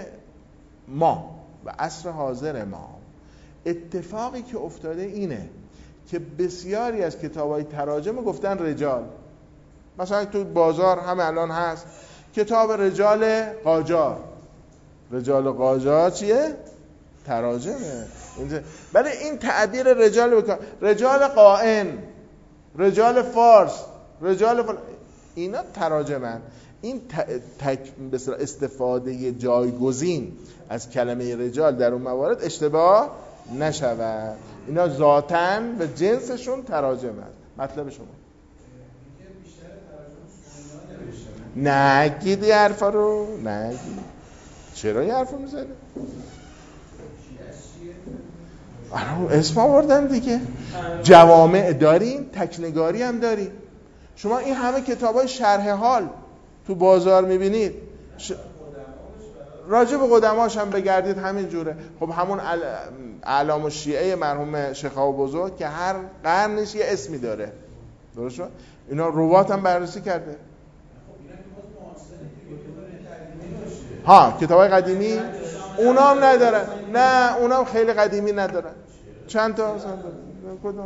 ما و عصر حاضر ما اتفاقی که افتاده اینه که بسیاری از کتابای تراجم گفتن رجال. مثلا تو بازار هم الان هست کتاب رجال قاجار. رجال قاجار چیه؟ تراجمه. بله این تعبیر رجال بکن، رجال قائن، رجال فارس، رجال فل... اینا تراجمن. این تک استفاده جایگزین از کلمه رجال در اون موارد اشتباه نشود. اینا ذاتاً و جنسشون تراجم است. مطلب شما نگید این حرفا رو، نگید. چرا این حرفا میزنی؟ آره اسم آوردن دیگه. جوامع داریم، تکنگاری هم داریم. شما این همه کتابای شرح حال تو بازار میبینید، ش... راجع به قدماش هم بگردید همین جوره. خب همون اعلام الشیعه مرحوم شیخ بزرگ که هر قرنش یه اسمی داره، درست شد؟ اینا روات هم بررسی کرده. ها کتابای قدیمی اونا هم ندارن. نه اونا هم خیلی قدیمی ندارن. چند تا مثلا کدوم؟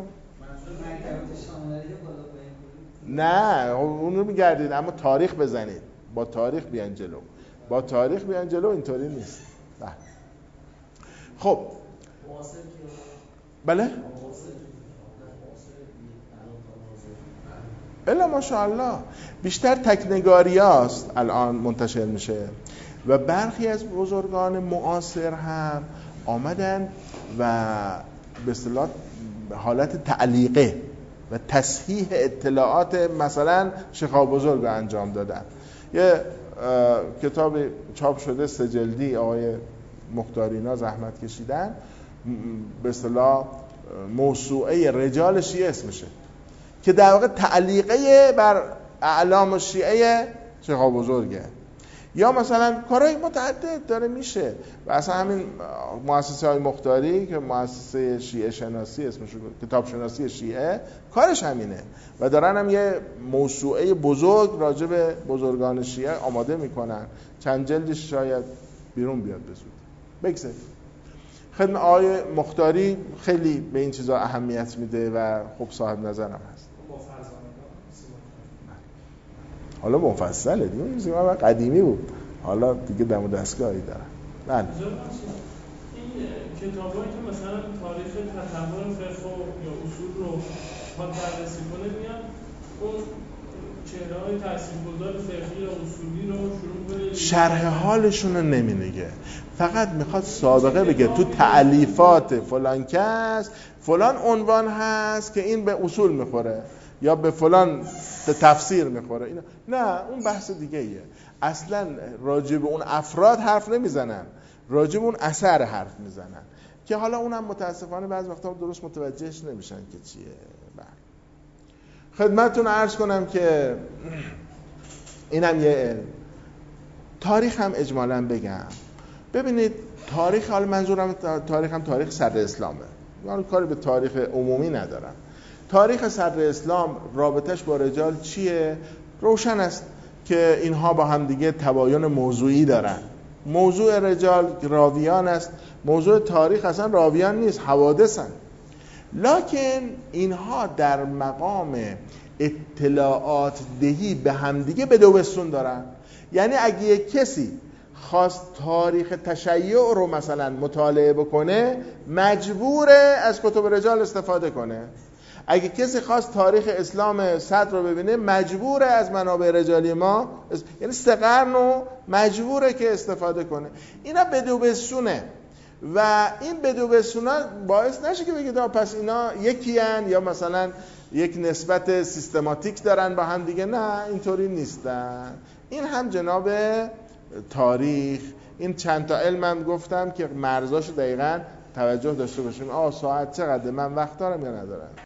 نه اون رو میگردید اما تاریخ بزنید، با تاریخ بیان جلو، با تاریخ بیان جلو. اینطوری نیست. بله. خب بله الا ماشاءالله بیشتر تکنگاری هاست الان منتشر میشه و برخی از بزرگان معاصر هم آمدن و به اصطلاح حالت تعلیقه و تصحیح اطلاعات مثلا شیخ بزرگ رو انجام دادن. یه کتاب چاپ شده سه جلدی آقای مختارینا زحمت کشیدن، به اصطلاح موسوعه رجال شیعه اسمشه، که در واقع تعلیقه بر اعلام و شیعه شیخ بزرگه، یا مثلا کارهای متعدد داره میشه. و اصلا همین مؤسسه های مختاری که مؤسسه شیعه شناسی اسمش کتاب شناسی شیعه کارش همینه و دارن هم یه موسوعه بزرگ راجع به بزرگان شیعه آماده میکنن، چند جلدش شاید بیرون بیاد بزود. بگذاریم خدمت آقای مختاری خیلی به این چیزا اهمیت میده و خب صاحب نظرم هست. حالا مفصله دیگه، این سیما قدیمی بود، حالا دیگه دم و دستگاهی دارن. بله. این کتابایی که مثلا تاریخ تطور فقه یا اصول رو ها بررسی کنه میان اون چهره‌های تاثیرگذار فقهی یا اصولی رو شروع کنه شرح حالشون رو نمیگه، فقط میخواد سابقه بگه تو تألیفات فلان کس فلان عنوان هست که این به اصول میخوره یا به فلان به تفسیر میخوره. اینا نه، اون بحث دیگه ایه. اصلا راجع به اون افراد حرف نمیزنن، راجع به اون اثر حرف میزنن که حالا اونم متاسفانه بعضی وقتا درست متوجهش نمیشن که چیه. بله. خدمتتون عرض کنم که اینم یه علم. تاریخ هم اجمالاً بگم، ببینید تاریخ، حالا منظورم تاریخ هم تاریخ صدر اسلامه، یعنی کاری به تاریخ عمومی ندارم. تاریخ صدر اسلام رابطش با رجال چیه؟ روشن است که اینها با هم دیگه تباین موضوعی دارن. موضوع رجال راویان است، موضوع تاریخ اصلا راویان نیست، حوادثن. لکن اینها در مقام اطلاعات دهی به هم دیگه به دو بستون دارن. یعنی اگه یک کسی خواست تاریخ تشیع رو مثلا مطالعه بکنه مجبوره از کتب رجال استفاده کنه. اگه کسی خواست تاریخ اسلام صدر رو ببینه مجبوره از منابع رجالی ما، یعنی سه قرن رو مجبوره که استفاده کنه. اینا به دو بستونه و این به دو بستونا باعث نشه که بگید پس اینا یکی هن یا مثلا یک نسبت سیستماتیک دارن با هم دیگه. نه، اینطوری نیستن. این هم جناب تاریخ، این چند تا علمم گفتم که مرزاشو دقیقاً توجه داشته باشیم. آه ساعت چقدر، من وقت دارم یا ندارم؟